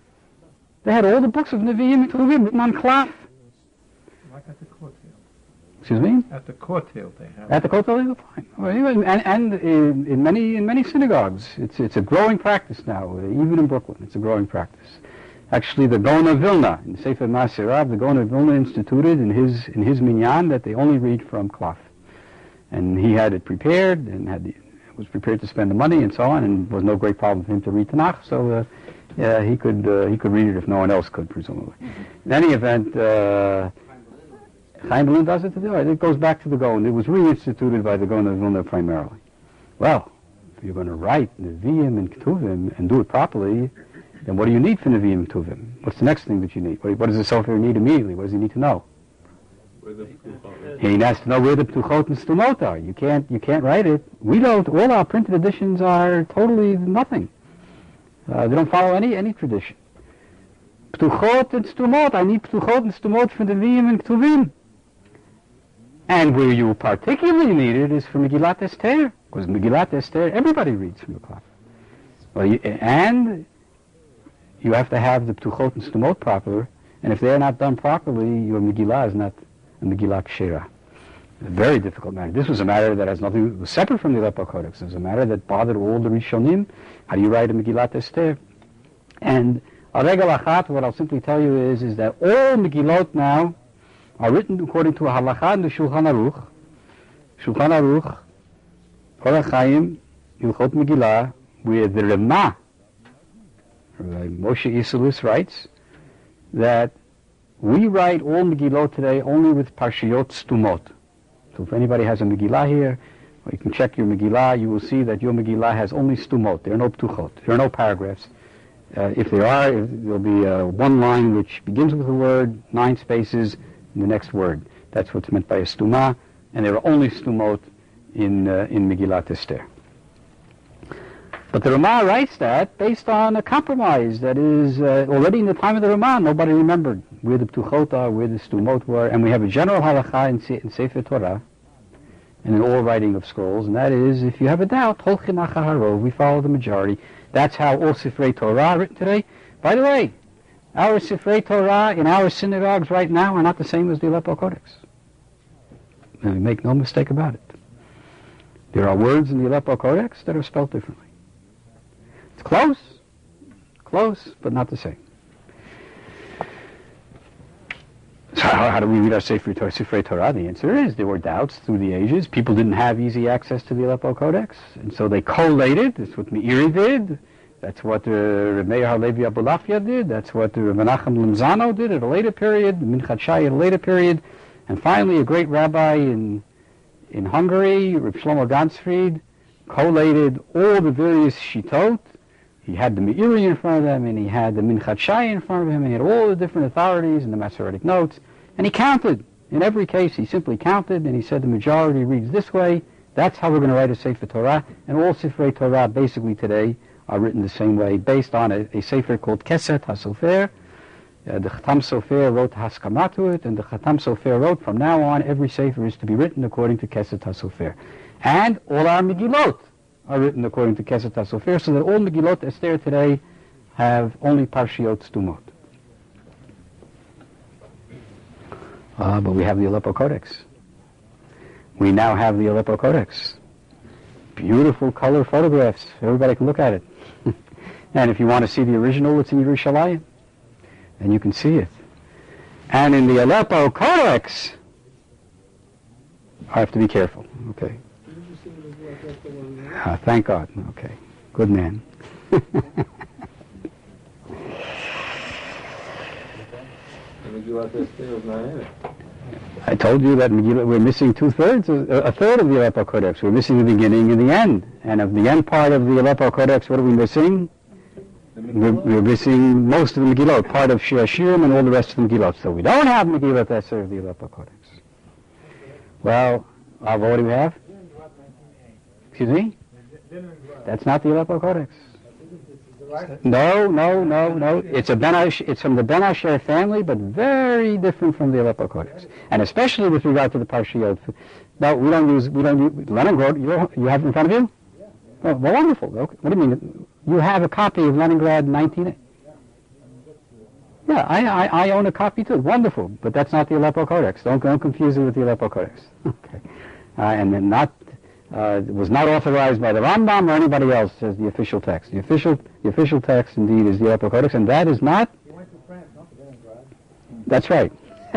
S1: all the books of Nevi'im and Ketuvim written on cloth.
S2: Like at the Kotel.
S1: Excuse me?
S2: At the Kotel they have.
S1: At the Kotel, they fine. Well, anyway, and in many synagogues, it's a growing practice now. Even in Brooklyn, it's a growing practice. Actually, the Gaon of Vilna, in Sefer Masirav, the Gaon of Vilna instituted in his minyan that they only read from cloth. And he had it prepared, and was prepared to spend the money and so on, and it was no great problem for him to read Tanakh. So he could read it if no one else could, presumably. In any event, Chaim Berlin does it today. It goes back to the Gaon. It was reinstituted by the Gaon of Vilna primarily. Well, if you're going to write Nevi'im and Ketuvim and do it properly, then what do you need for Nevi'im and Ketuvim? What's the next thing that you need? What does the Sofer need immediately? What does he need to know? He has to know where the Ptuchot and Stumot are. You can't write it. We don't. All our printed editions are totally nothing. They don't follow any tradition. Ptuchot and Stumot. I need Ptuchot and Stumot for Nevi'im and Ketuvim. And where you particularly need it is for Megillat Esther, because Megillat Esther, everybody reads from the clock. And you have to have the Ptuchot and Stumot proper, and if they're not done properly, your Megillah is not a Megillah Kshera. A very difficult matter. This was a matter that has nothing, it was separate from the Aleppo Codex. It was a matter that bothered all the Rishonim. How do you write a Megillat Esther? And a Regel Achat, what I'll simply tell you is that all Megillot now are written according to a halacha in the Shulchan Aruch. Shulchan Aruch, Orach Chaim, Hilchot Megillah, where the Rema, Moshe Isserles writes, that we write all Megillot today only with Parshiyot Stumot. So if anybody has a Megillah here, or you can check your Megillah, you will see that your Megillah has only Stumot. There are no Ptuchot. There are no paragraphs. If there are, there'll be one line which begins with a word, 9 spaces, and the next word. That's what's meant by a Stuma, and there are only Stumot in Megillat Esther. But the Ramah writes that based on a compromise that is already in the time of the Ramah. Nobody remembered where the Ptuchot are, where the Stumot were, and we have a general halakha in Sefer Torah and in all writing of scrolls, and that is, if you have a doubt, Holchin Achar Harov, we follow the majority. That's how all Sifrei Torah are written today. By the way, our Sifrei Torah in our synagogues right now are not the same as the Aleppo Codex. And make no mistake about it. There are words in the Aleppo Codex that are spelled differently. It's close, but not the same. So how do we read our Sifrei Torah? The answer is there were doubts through the ages. People didn't have easy access to the Aleppo Codex, and so they collated. That's what Meiri did. That's what Reb Meir HaLevi Abulafia did. That's what Menachem Lemzano did at a later period, Minchat Shai at a later period, and finally a great rabbi in Hungary, Reb Shlomo Ganzfried, collated all the various shitot. He had the Meiri in front of them, and he had the Minchat Shai in front of him, and he had all the different authorities and the Masoretic notes, and he counted. In every case, he simply counted, and he said the majority reads this way. That's how we're going to write a Sefer Torah, and all Sifrei Torah basically today are written the same way, based on a Sefer called Keset HaSofer. The Chatam Sofer wrote Haskama to it, and the Chatam Sofer wrote, from now on, every Sefer is to be written according to Keset HaSofer. And all our Megillot are written according to Keset HaSofer, so that all Megillot Esther today have only Parshiot Stumot. But we have the Aleppo Codex. We now have the Aleppo Codex. Beautiful color photographs. Everybody can look at it. And if you want to see the original, it's in Yerushalayim. And you can see it. And in the Aleppo Codex, I have to be careful. Okay. Thank God. Okay. Good man. I told you that we're missing a third of the Aleppo Codex. We're missing the beginning and the end. And of the end part of the Aleppo Codex, what are we missing? We're missing most of the Megillot, part of Shir Hashirim and all the rest of the Megillot. So we don't have Megillat Esther of the Aleppo Codex. Well, what do we have? Excuse me? That's not the Aleppo Codex. No. It's from the Ben Asher family, but very different from the Aleppo Codex, and especially with regard to the Parshiyot. No, we don't use Leningrad. You have it in front of you? Yeah. Oh, well, wonderful. Okay. What do you mean? You have a copy of Leningrad 19? Yeah, I own a copy too. Wonderful, but that's not the Aleppo Codex. Don't confuse it with the Aleppo Codex. Okay, and then it was not authorized by the Rambam or anybody else as the official text. The official text, indeed, is the Aleppo Codex, and that is not.
S5: You went to France, not to Leningrad.
S1: That's right.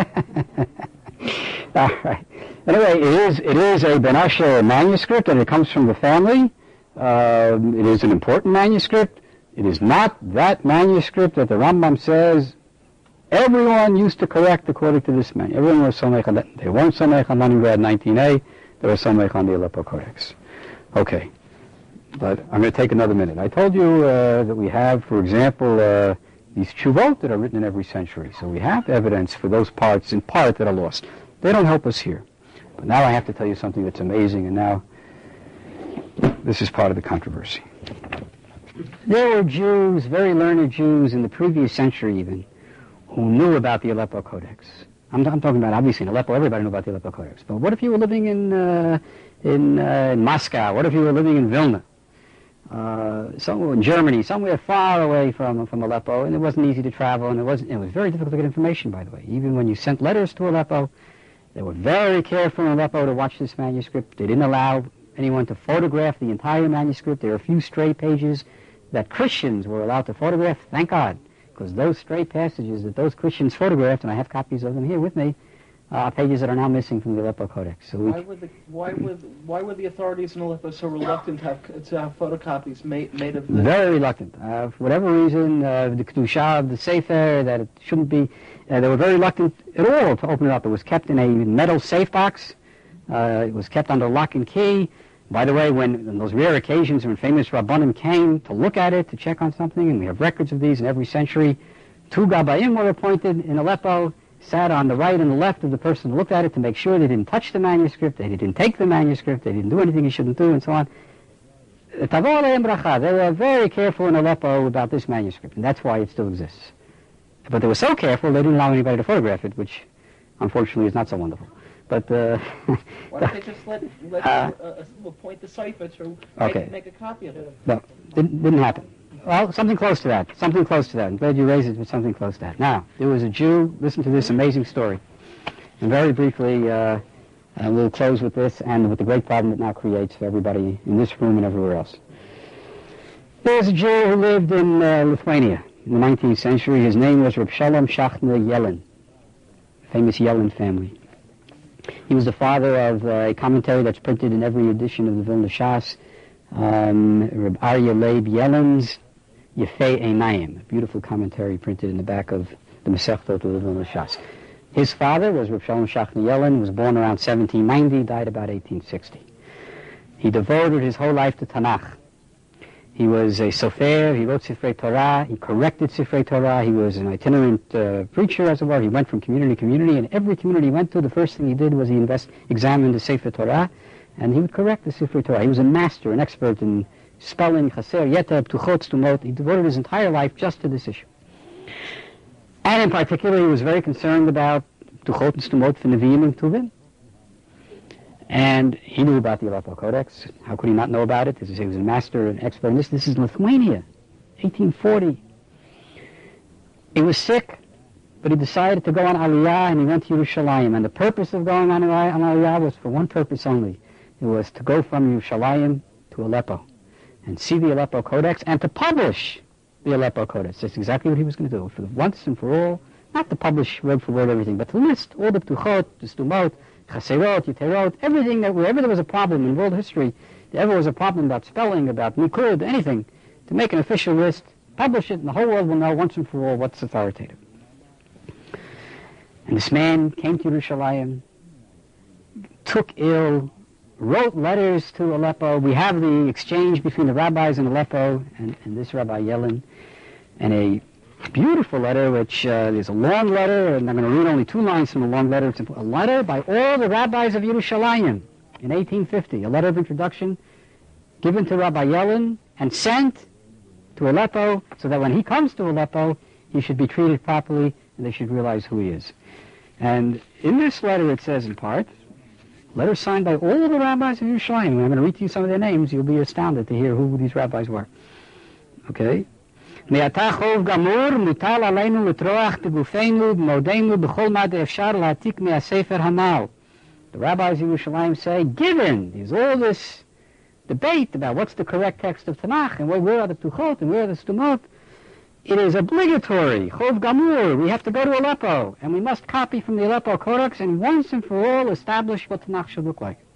S1: All right. Anyway, it is a Ben Asher manuscript, and it comes from the family. It is an important manuscript. It is not that manuscript that the Rambam says everyone used to correct according to this manuscript. Everyone was Somech on that. They weren't Somech on Leningrad 19a. They were Somech on the Aleppo Codex. Okay. But I'm going to take another minute. I told you that we have, for example, these tshuvot that are written in every century. So we have evidence for those parts, in part, that are lost. They don't help us here. But now I have to tell you something that's amazing, and now this is part of the controversy. There were Jews, very learned Jews, in the previous century even, who knew about the Aleppo Codex. I'm talking about, obviously, in Aleppo, everybody knew about the Aleppo Codex. But what if you were living in Moscow? What if you were living in Vilna? Somewhere in Germany, somewhere far away from Aleppo, and it wasn't easy to travel, and it was very difficult to get information, by the way. Even when you sent letters to Aleppo, they were very careful in Aleppo to watch this manuscript. They didn't allow anyone to photograph the entire manuscript. There were a few stray pages that Christians were allowed to photograph, thank God, because those stray passages that those Christians photographed, and I have copies of them here with me, are pages that are now missing from the Aleppo Codex. So
S4: why were the authorities in Aleppo so reluctant to have photocopies made of this?
S1: Very reluctant. For whatever reason, the Kedusha of the Sefer, that it shouldn't be, they were very reluctant at all to open it up. It was kept in a metal safe box. It was kept under lock and key. By the way, when on those rare occasions when famous Rabbanim came to look at it, to check on something, and we have records of these in every century, 2 Gabbaim were appointed in Aleppo, sat on the right and the left of the person who looked at it to make sure they didn't touch the manuscript, they didn't take the manuscript, they didn't do anything you shouldn't do, and so on. They were very careful in Aleppo about this manuscript, and that's why it still exists. But they were so careful they didn't allow anybody to photograph it, which unfortunately is not so wonderful. But
S4: why don't they just let appoint the cipher to make a copy of it?
S1: No, didn't happen. Well, something close to that. Something close to that. I'm glad you raised it with something close to that. Now, there was a Jew. Listen to this amazing story. And very briefly, we'll close with this and with the great problem it now creates for everybody in this room and everywhere else. There was a Jew who lived in Lithuania in the 19th century. His name was Reb Shalom Shachna Yellen, famous Yellen family. He was the father of a commentary that's printed in every edition of the Vilna Shas, Reb Aryeh Leib Yellen's Yefei Einayim, a beautiful commentary printed in the back of the Masechtot of the Vilna Shas. His father was Reb Shalom Shachna Yellen, was born around 1790, died about 1860. He devoted his whole life to Tanakh. He was a sofer, he wrote Sifrei Torah, he corrected Sifrei Torah, he was an itinerant preacher, as it were. He went from community to community, and every community he went to, the first thing he did was he examined the Sefer Torah, and he would correct the Sifrei Torah. He was a master, an expert in spelling, chaser, yeter, ptuchot, stumot. He devoted his entire life just to this issue. And in particular, he was very concerned about ptuchot and stumot for Nevi'im and Tuvim. And he knew about the Aleppo Codex. How could he not know about it? He was a master, an expert in this. This is Lithuania, 1840. He was sick, but he decided to go on Aliyah, and he went to Yerushalayim. And the purpose of going on Aliyah was for one purpose only. It was to go from Yerushalayim to Aleppo and see the Aleppo Codex and to publish the Aleppo Codex. That's exactly what he was going to do, for once and for all. Not to publish word for word everything, but to list all the ptuchot, the stumot, chaserot, yiterot, everything that wherever there was a problem in world history, there ever was a problem about spelling, about nikud, anything, to make an official list, publish it, and the whole world will know once and for all what's authoritative. And this man came to Yerushalayim, took ill, wrote letters to Aleppo. We have the exchange between the rabbis in Aleppo and this Rabbi Yellen, and a beautiful letter, which is a long letter, and I'm going to read only 2 lines from the long letter. It's a letter by all the rabbis of Yerushalayim in 1850, a letter of introduction given to Rabbi Yellen and sent to Aleppo so that when he comes to Aleppo, he should be treated properly and they should realize who he is. And in this letter it says in part, letter signed by all the rabbis of Yerushalayim. I'm going to read to you some of their names. You'll be astounded to hear who these rabbis were. Okay? מעתה חוב גמור מוטל עלינו לטרוח בגופנו במודנו בכל מה דאפשר להעתיק מהספר הנ"ל. The rabbis of Yerushalayim say, given there's all this debate about what's the correct text of Tanakh and where are the ptuchot and where are the stumot, it is obligatory, chov gamur, we have to go to Aleppo and we must copy from the Aleppo Codex and once and for all establish what Tanakh should look like.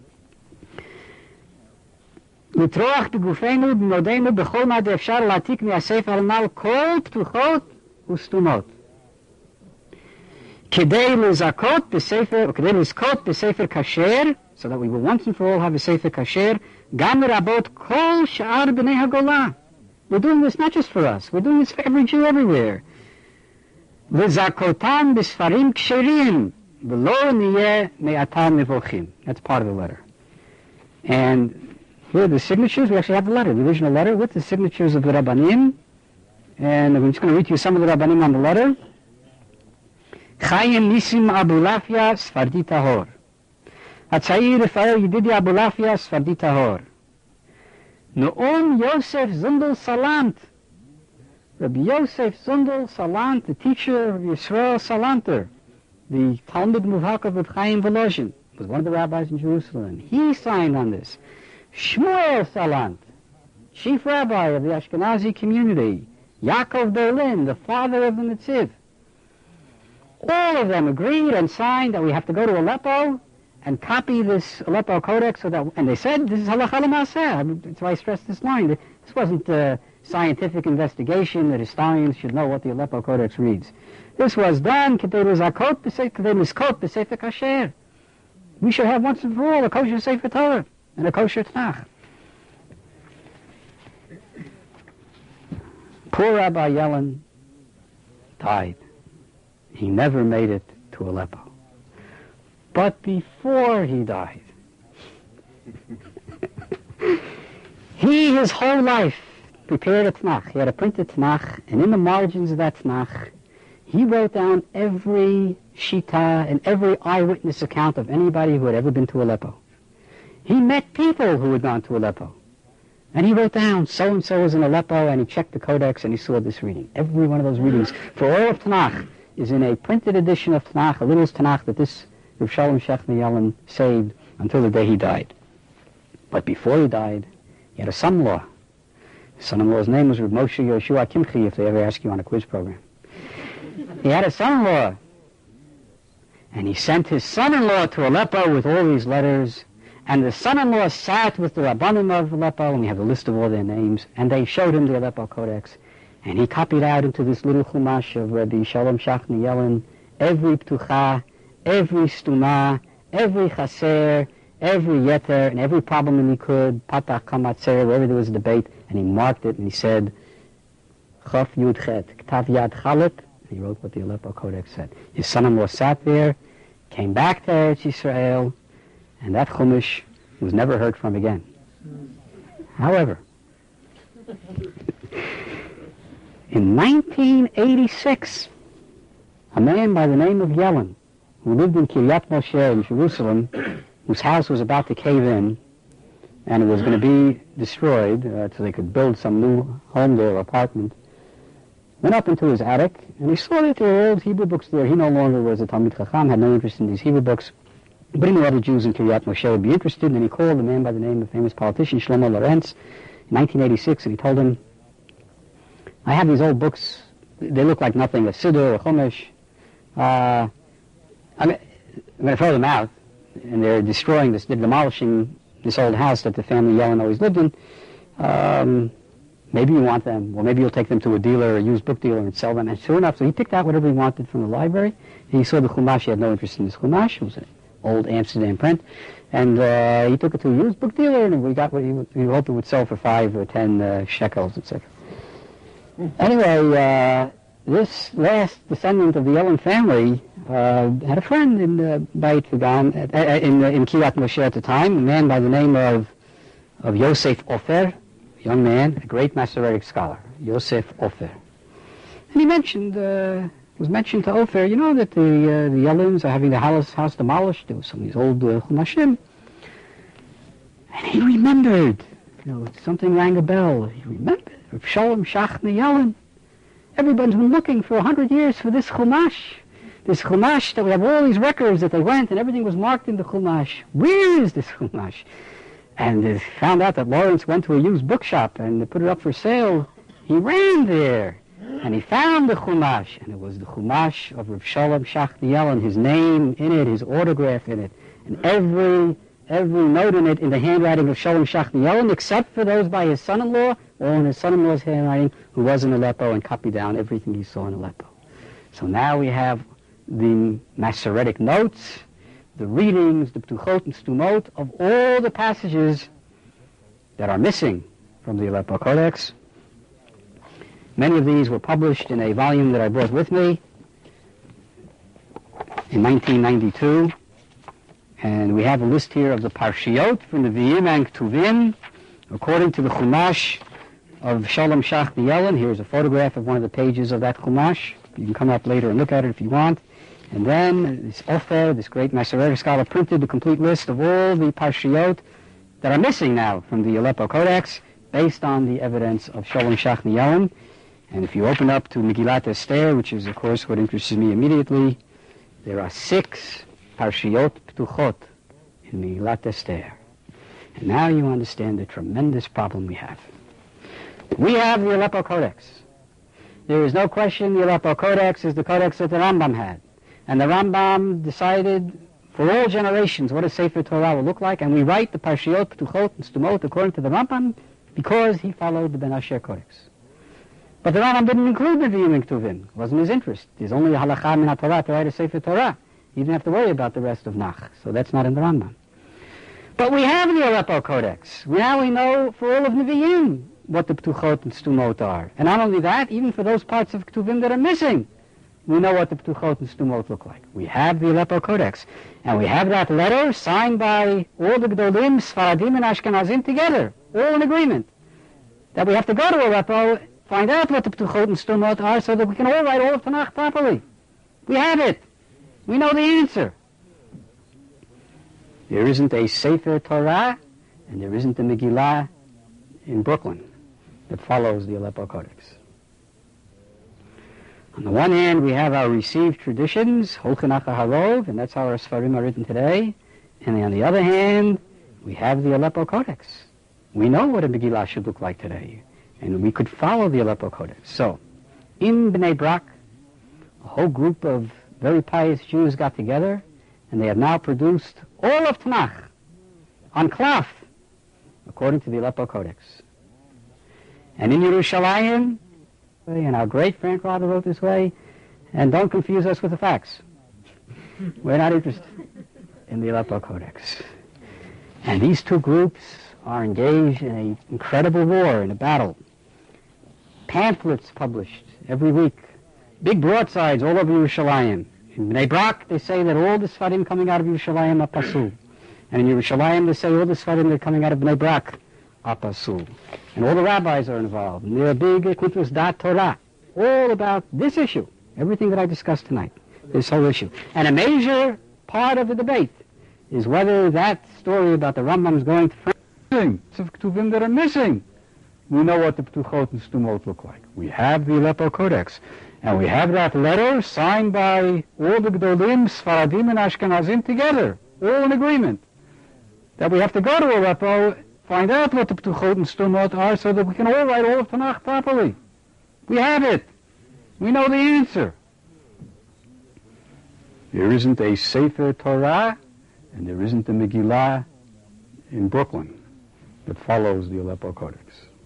S1: לטרוח בגופנו במודנו בכל מה דאפשר להעתיק מהספר הנ"ל כל פתוחות וסתומות. כדי לזכות בספר כשר so that we will once and for all have a Sefer Kasher, Gam Rabot Kol Sha'ar B'nei HaGolah. We're doing this not just for us, we're doing this for every Jew everywhere. V'zakotam b'sfarim ksherim, v'lo niyeh me'atam mevochim. That's part of the letter. And here are the signatures. We actually have the letter, the original letter, with the signatures of the Rabbanim. And I'm just going to read you some of the Rabbanim on the letter. Chaim Nisim Abulafia Sfardi Tahor. Hatzair Rafael Yedidi Abulafia Sfardi Tahor. Noam Yosef Zundel Salant. Rabbi Yosef Zundel Salant, the teacher of Yisrael Salanter, the Talmud Muvhak of Reb Chaim Volozhin, was one of the rabbis in Jerusalem. He signed on this. Shmuel Salant, chief rabbi of the Ashkenazi community. Yaakov Berlin, the father of the Netziv. All of them agreed and signed that we have to go to Aleppo and copy this Aleppo Codex, and they said this is halacha l'maaseh. That's why I stressed this line. This wasn't a scientific investigation that historians should know what the Aleppo Codex reads. This was done kedei lizakot b'sefer kasher. We should have once and for all a kosher Sefer Torah and a kosher Tanakh. Poor Rabbi Yellen died. He never made it to Aleppo. But before he died, he, his whole life, prepared a Tanakh. He had a printed Tanakh, and in the margins of that Tanakh, he wrote down every shita and every eyewitness account of anybody who had ever been to Aleppo. He met people who had gone to Aleppo. And he wrote down, so-and-so was in Aleppo, and he checked the codex, and he saw this reading. Every one of those readings, for all of Tanakh, is in a printed edition of Tanakh, a little Tanakh that this Reb Shalom Shachner Yellen saved until the day he died. But before he died, he had a son-in-law. His son-in-law's name was Reb Moshe Yoshua Kimchi, if they ever ask you on a quiz program. He had a son-in-law. And he sent his son-in-law to Aleppo with all these letters. And the son-in-law sat with the Rabbanim of Aleppo, and we have a list of all their names, and they showed him the Aleppo Codex. And he copied out into this little chumash of Rabbi Shalom Shachner Yellen every ptucha, every stuma, every chaser, every yeter, and every problem that he could, patach kamatzer, wherever there was a debate, and he marked it, and he said, Chaf Yud Chet, Ktav Yad Chalet, and he wrote what the Aleppo Codex said. His son-in-law sat there, came back to Eretz Yisrael, and that chumash was never heard from again. However, in 1986, a man by the name of Yellen, who lived in Kiryat Moshe in Jerusalem, whose house was about to cave in, and it was going to be destroyed so they could build some new home there, or apartment, went up into his attic, and he saw that there were old Hebrew books there. He no longer was a Talmid Chacham, had no interest in these Hebrew books, but he knew other Jews in Kiryat Moshe would be interested, and he called a man by the name of famous politician Shlomo Lorenz in 1986, and he told him, I have these old books, they look like nothing, a Siddur, a Chumash. I'm going to throw them out, and they're destroying this, they're demolishing this old house that the family Yellen always lived in. Maybe you want them, or maybe you'll take them to a dealer, a used book dealer, and sell them. And sure enough, so he picked out whatever he wanted from the library, and he saw the Chumash. He had no interest in this Chumash. It was an old Amsterdam print. And he took it to a used book dealer, and we got what he hoped it would sell for 5 or 10 shekels, etc. Anyway, this last descendant of the Yellen family had a friend in Beit Vegan, in Kiryat Moshe at the time, a man by the name of Yosef Ofer, a young man, a great Masoretic scholar, Yosef Ofer. And he mentioned, was mentioned to Ofer, you know that the Yellens are having the house demolished. There was some of these old Chumashim. And he remembered, something rang a bell. He remembered. Shalom Shachner Yellen. Everybody's been looking for 100 years for this Chumash. This Chumash that we have all these records that they went and everything was marked in the Chumash. Where is this Chumash? And they found out that Lawrence went to a used bookshop and they put it up for sale. He ran there and he found the Chumash. And it was the Chumash of Reb Shalom Shachner Yellen, his name in it, his autograph in it. And every note in it in the handwriting of Shalom Shachner Yellen, except for those by his son-in-law, or in his son-in-law's handwriting, who was in Aleppo and copied down everything he saw in Aleppo. So now we have the Masoretic notes,
S8: the readings, the Ptuchot and Stumot of all the passages that are missing from the Aleppo Codex. Many of these were published in a volume that I brought with me in 1992. And we have a list here of the Parshiot from the Nevi'im and Ketuvim, according to the Chumash of Shalom Shach Yellen. Here's a photograph of one of the pages of that Chumash. You can come up later and look at it if you want. And then this Ofer, this great Masoretic scholar, printed the complete list of all the Parshiot that are missing now from the Aleppo Codex, based on the evidence of Shalom Shach Yellen. And if you open up to Megillat Esther, which is, of course, what interests me immediately, there are 6 Parshiot Ptuchot in Megillat Esther. And now you understand the tremendous problem we have. We have the Aleppo Codex. There is no question the Aleppo Codex is the codex that the Rambam had. And the Rambam decided for all generations what a Sefer Torah will look like, and we write the Parshiot Ptuchot and Stumot according to the Rambam because he followed the Ben Asher Codex. But the Rambam didn't include the Nevi'im and Ketuvim. It wasn't his interest. There's only a halakha min ha-Torah to write a Sefer Torah. He didn't have to worry about the rest of Nach. So that's not in the Rambam. But we have the Aleppo Codex. Now we know for all of Nevi'im what the Ptuchot and Stumot are. And not only that, even for those parts of Ketuvim that are missing, we know what the Ptuchot and Stumot look like. We have the Aleppo Codex. And we have that letter signed by all the Gdolim, Sfaradim, and Ashkenazim together, all in agreement, that we have to go to Aleppo, find out what the Ptuchot and Stumot are so that we can all write all of Tanakh properly. We have it. We know the answer. There isn't a Sefer Torah, and there isn't a Megillah in Brooklyn that follows the Aleppo Codex. On the one hand, we have our received traditions, Holchan Harov, and that's how our Sfarim are written today. And on the other hand, we have the Aleppo Codex. We know what a Megillah should look like today, and we could follow the Aleppo Codex. So, in Bnei Brak, a whole group of very pious Jews got together, and they have now produced all of Tanakh on cloth, according to the Aleppo Codex. And in Yerushalayim, and our great grandfather wrote this way, and don't confuse us with the facts. We're not interested in the Aleppo Codex. And these two groups are engaged in an incredible war, in a battle. Pamphlets published every week, big broadsides all over Yerushalayim. In Bnei Brak, they say that all the Sfarim coming out of Yerushalayim are pasul. And in Yerushalayim, they say all the Sfarim that are coming out of Bnei Brak are pasul. And all the rabbis are involved. And there are big Kutus Dat Torah, all about this issue, everything that I discussed tonight, this whole issue. And a major part of the debate is whether that story about the Rambam's going to France, of Ketuvim that are missing, we know what the Ptuchot and Stumot look like. We have the Aleppo Codex. And we have that letter signed by all the Gdolim, Sfaradim, and Ashkenazim together, all in agreement, that we have to go to Aleppo, find out what the Ptuchot and Stumot are so that we can all write all of Tanakh properly. We have it. We know the answer. There isn't a Sefer Torah, and there isn't a Megillah in Brooklyn that follows the Aleppo Codex.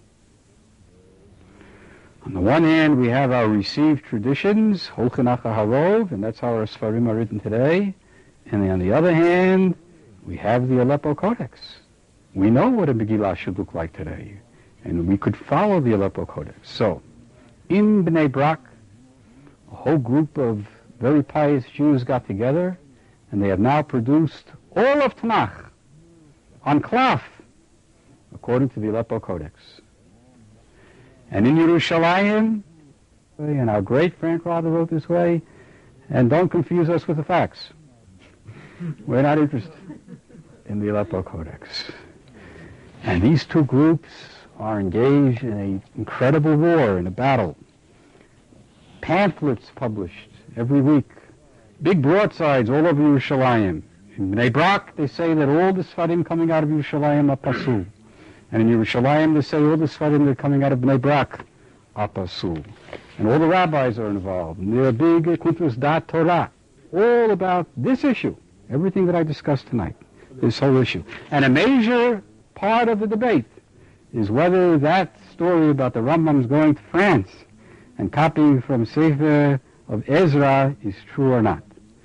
S8: On the one hand, we have our received traditions, Holchan Harov, and that's how our Sfarim are written today. And on the other hand, we have the Aleppo Codex. We know what a Megillah should look like today, and we could follow the Aleppo Codex. So, in Bnei Brak, a whole group of very pious Jews got together, and they have now produced all of Tanakh on cloth, according to the Aleppo Codex. And in Yerushalayim, and our great grandfather wrote this way, and don't confuse us with the facts. We're not interested in the Aleppo Codex. And these two groups are engaged in an incredible war, in a battle. Pamphlets published every week, big broadsides all over Yerushalayim. In Bnei Brak, they say that all the Sfarim coming out of Yerushalayim are pasul. And in Yerushalayim, they say all the Sfarim that are coming out of Bnei Brak are pasul. And all the rabbis are involved. And there are big Kutus Dat Torah, all about this issue, everything that I discussed tonight, this whole issue. And a major part of the debate is whether that story about the Rambam's going to France and copying from Sefer of Ezra is true or not.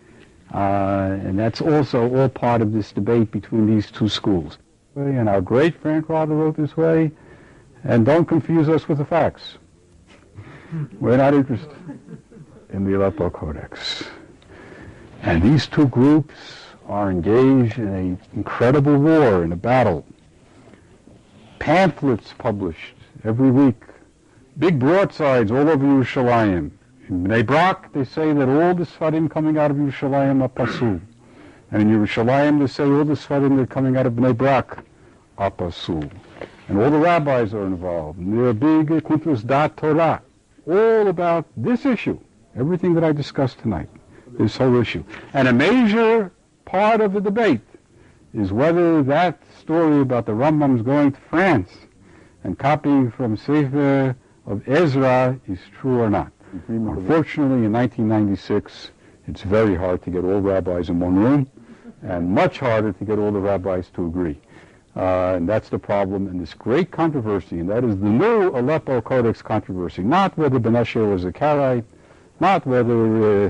S9: And that's also all part of this debate between these two schools. And our great grandfather wrote this way, and don't confuse us with the facts. We're not interested in the Aleppo Codex. And these two groups are engaged in an incredible war, in a battle. Pamphlets published every week, big broadsides all over Yerushalayim. In Bnei Brak, they say that all the Sfarim coming out of Yerushalayim are pasul. And in Yerushalayim, they say all the Sfarim that are coming out of Bnei Brak are pasul. And all the rabbis are involved. And there are big Kuntrus Dat Torah, all about this issue, everything that I discussed tonight, this whole issue. And a major part of the debate is whether that story about the Rambam's going to France and copying from Sefer of Ezra is true or not. Unfortunately, in 1996, it's very hard to get all rabbis in one room, and much harder to get all the rabbis to agree. And that's the problem in this great controversy, and that is the new Aleppo Codex controversy. Not whether Ben Asher was a Karaite, not whether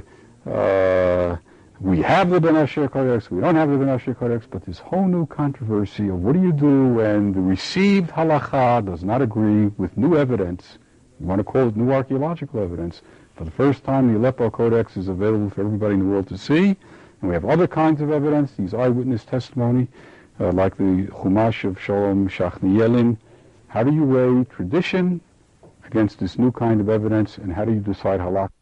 S9: we have the Ben Asher Codex, we don't have the Ben Asher Codex, but this whole new controversy of what do you do when the received halacha does not agree with new evidence. You want to call it new archaeological evidence. For the first time, the Aleppo Codex is available for everybody in the world to see, and we have other kinds of evidence, these eyewitness testimony, like the Chumash of Shalom Shachni. How do you weigh tradition against this new kind of evidence, and how do you decide halakha?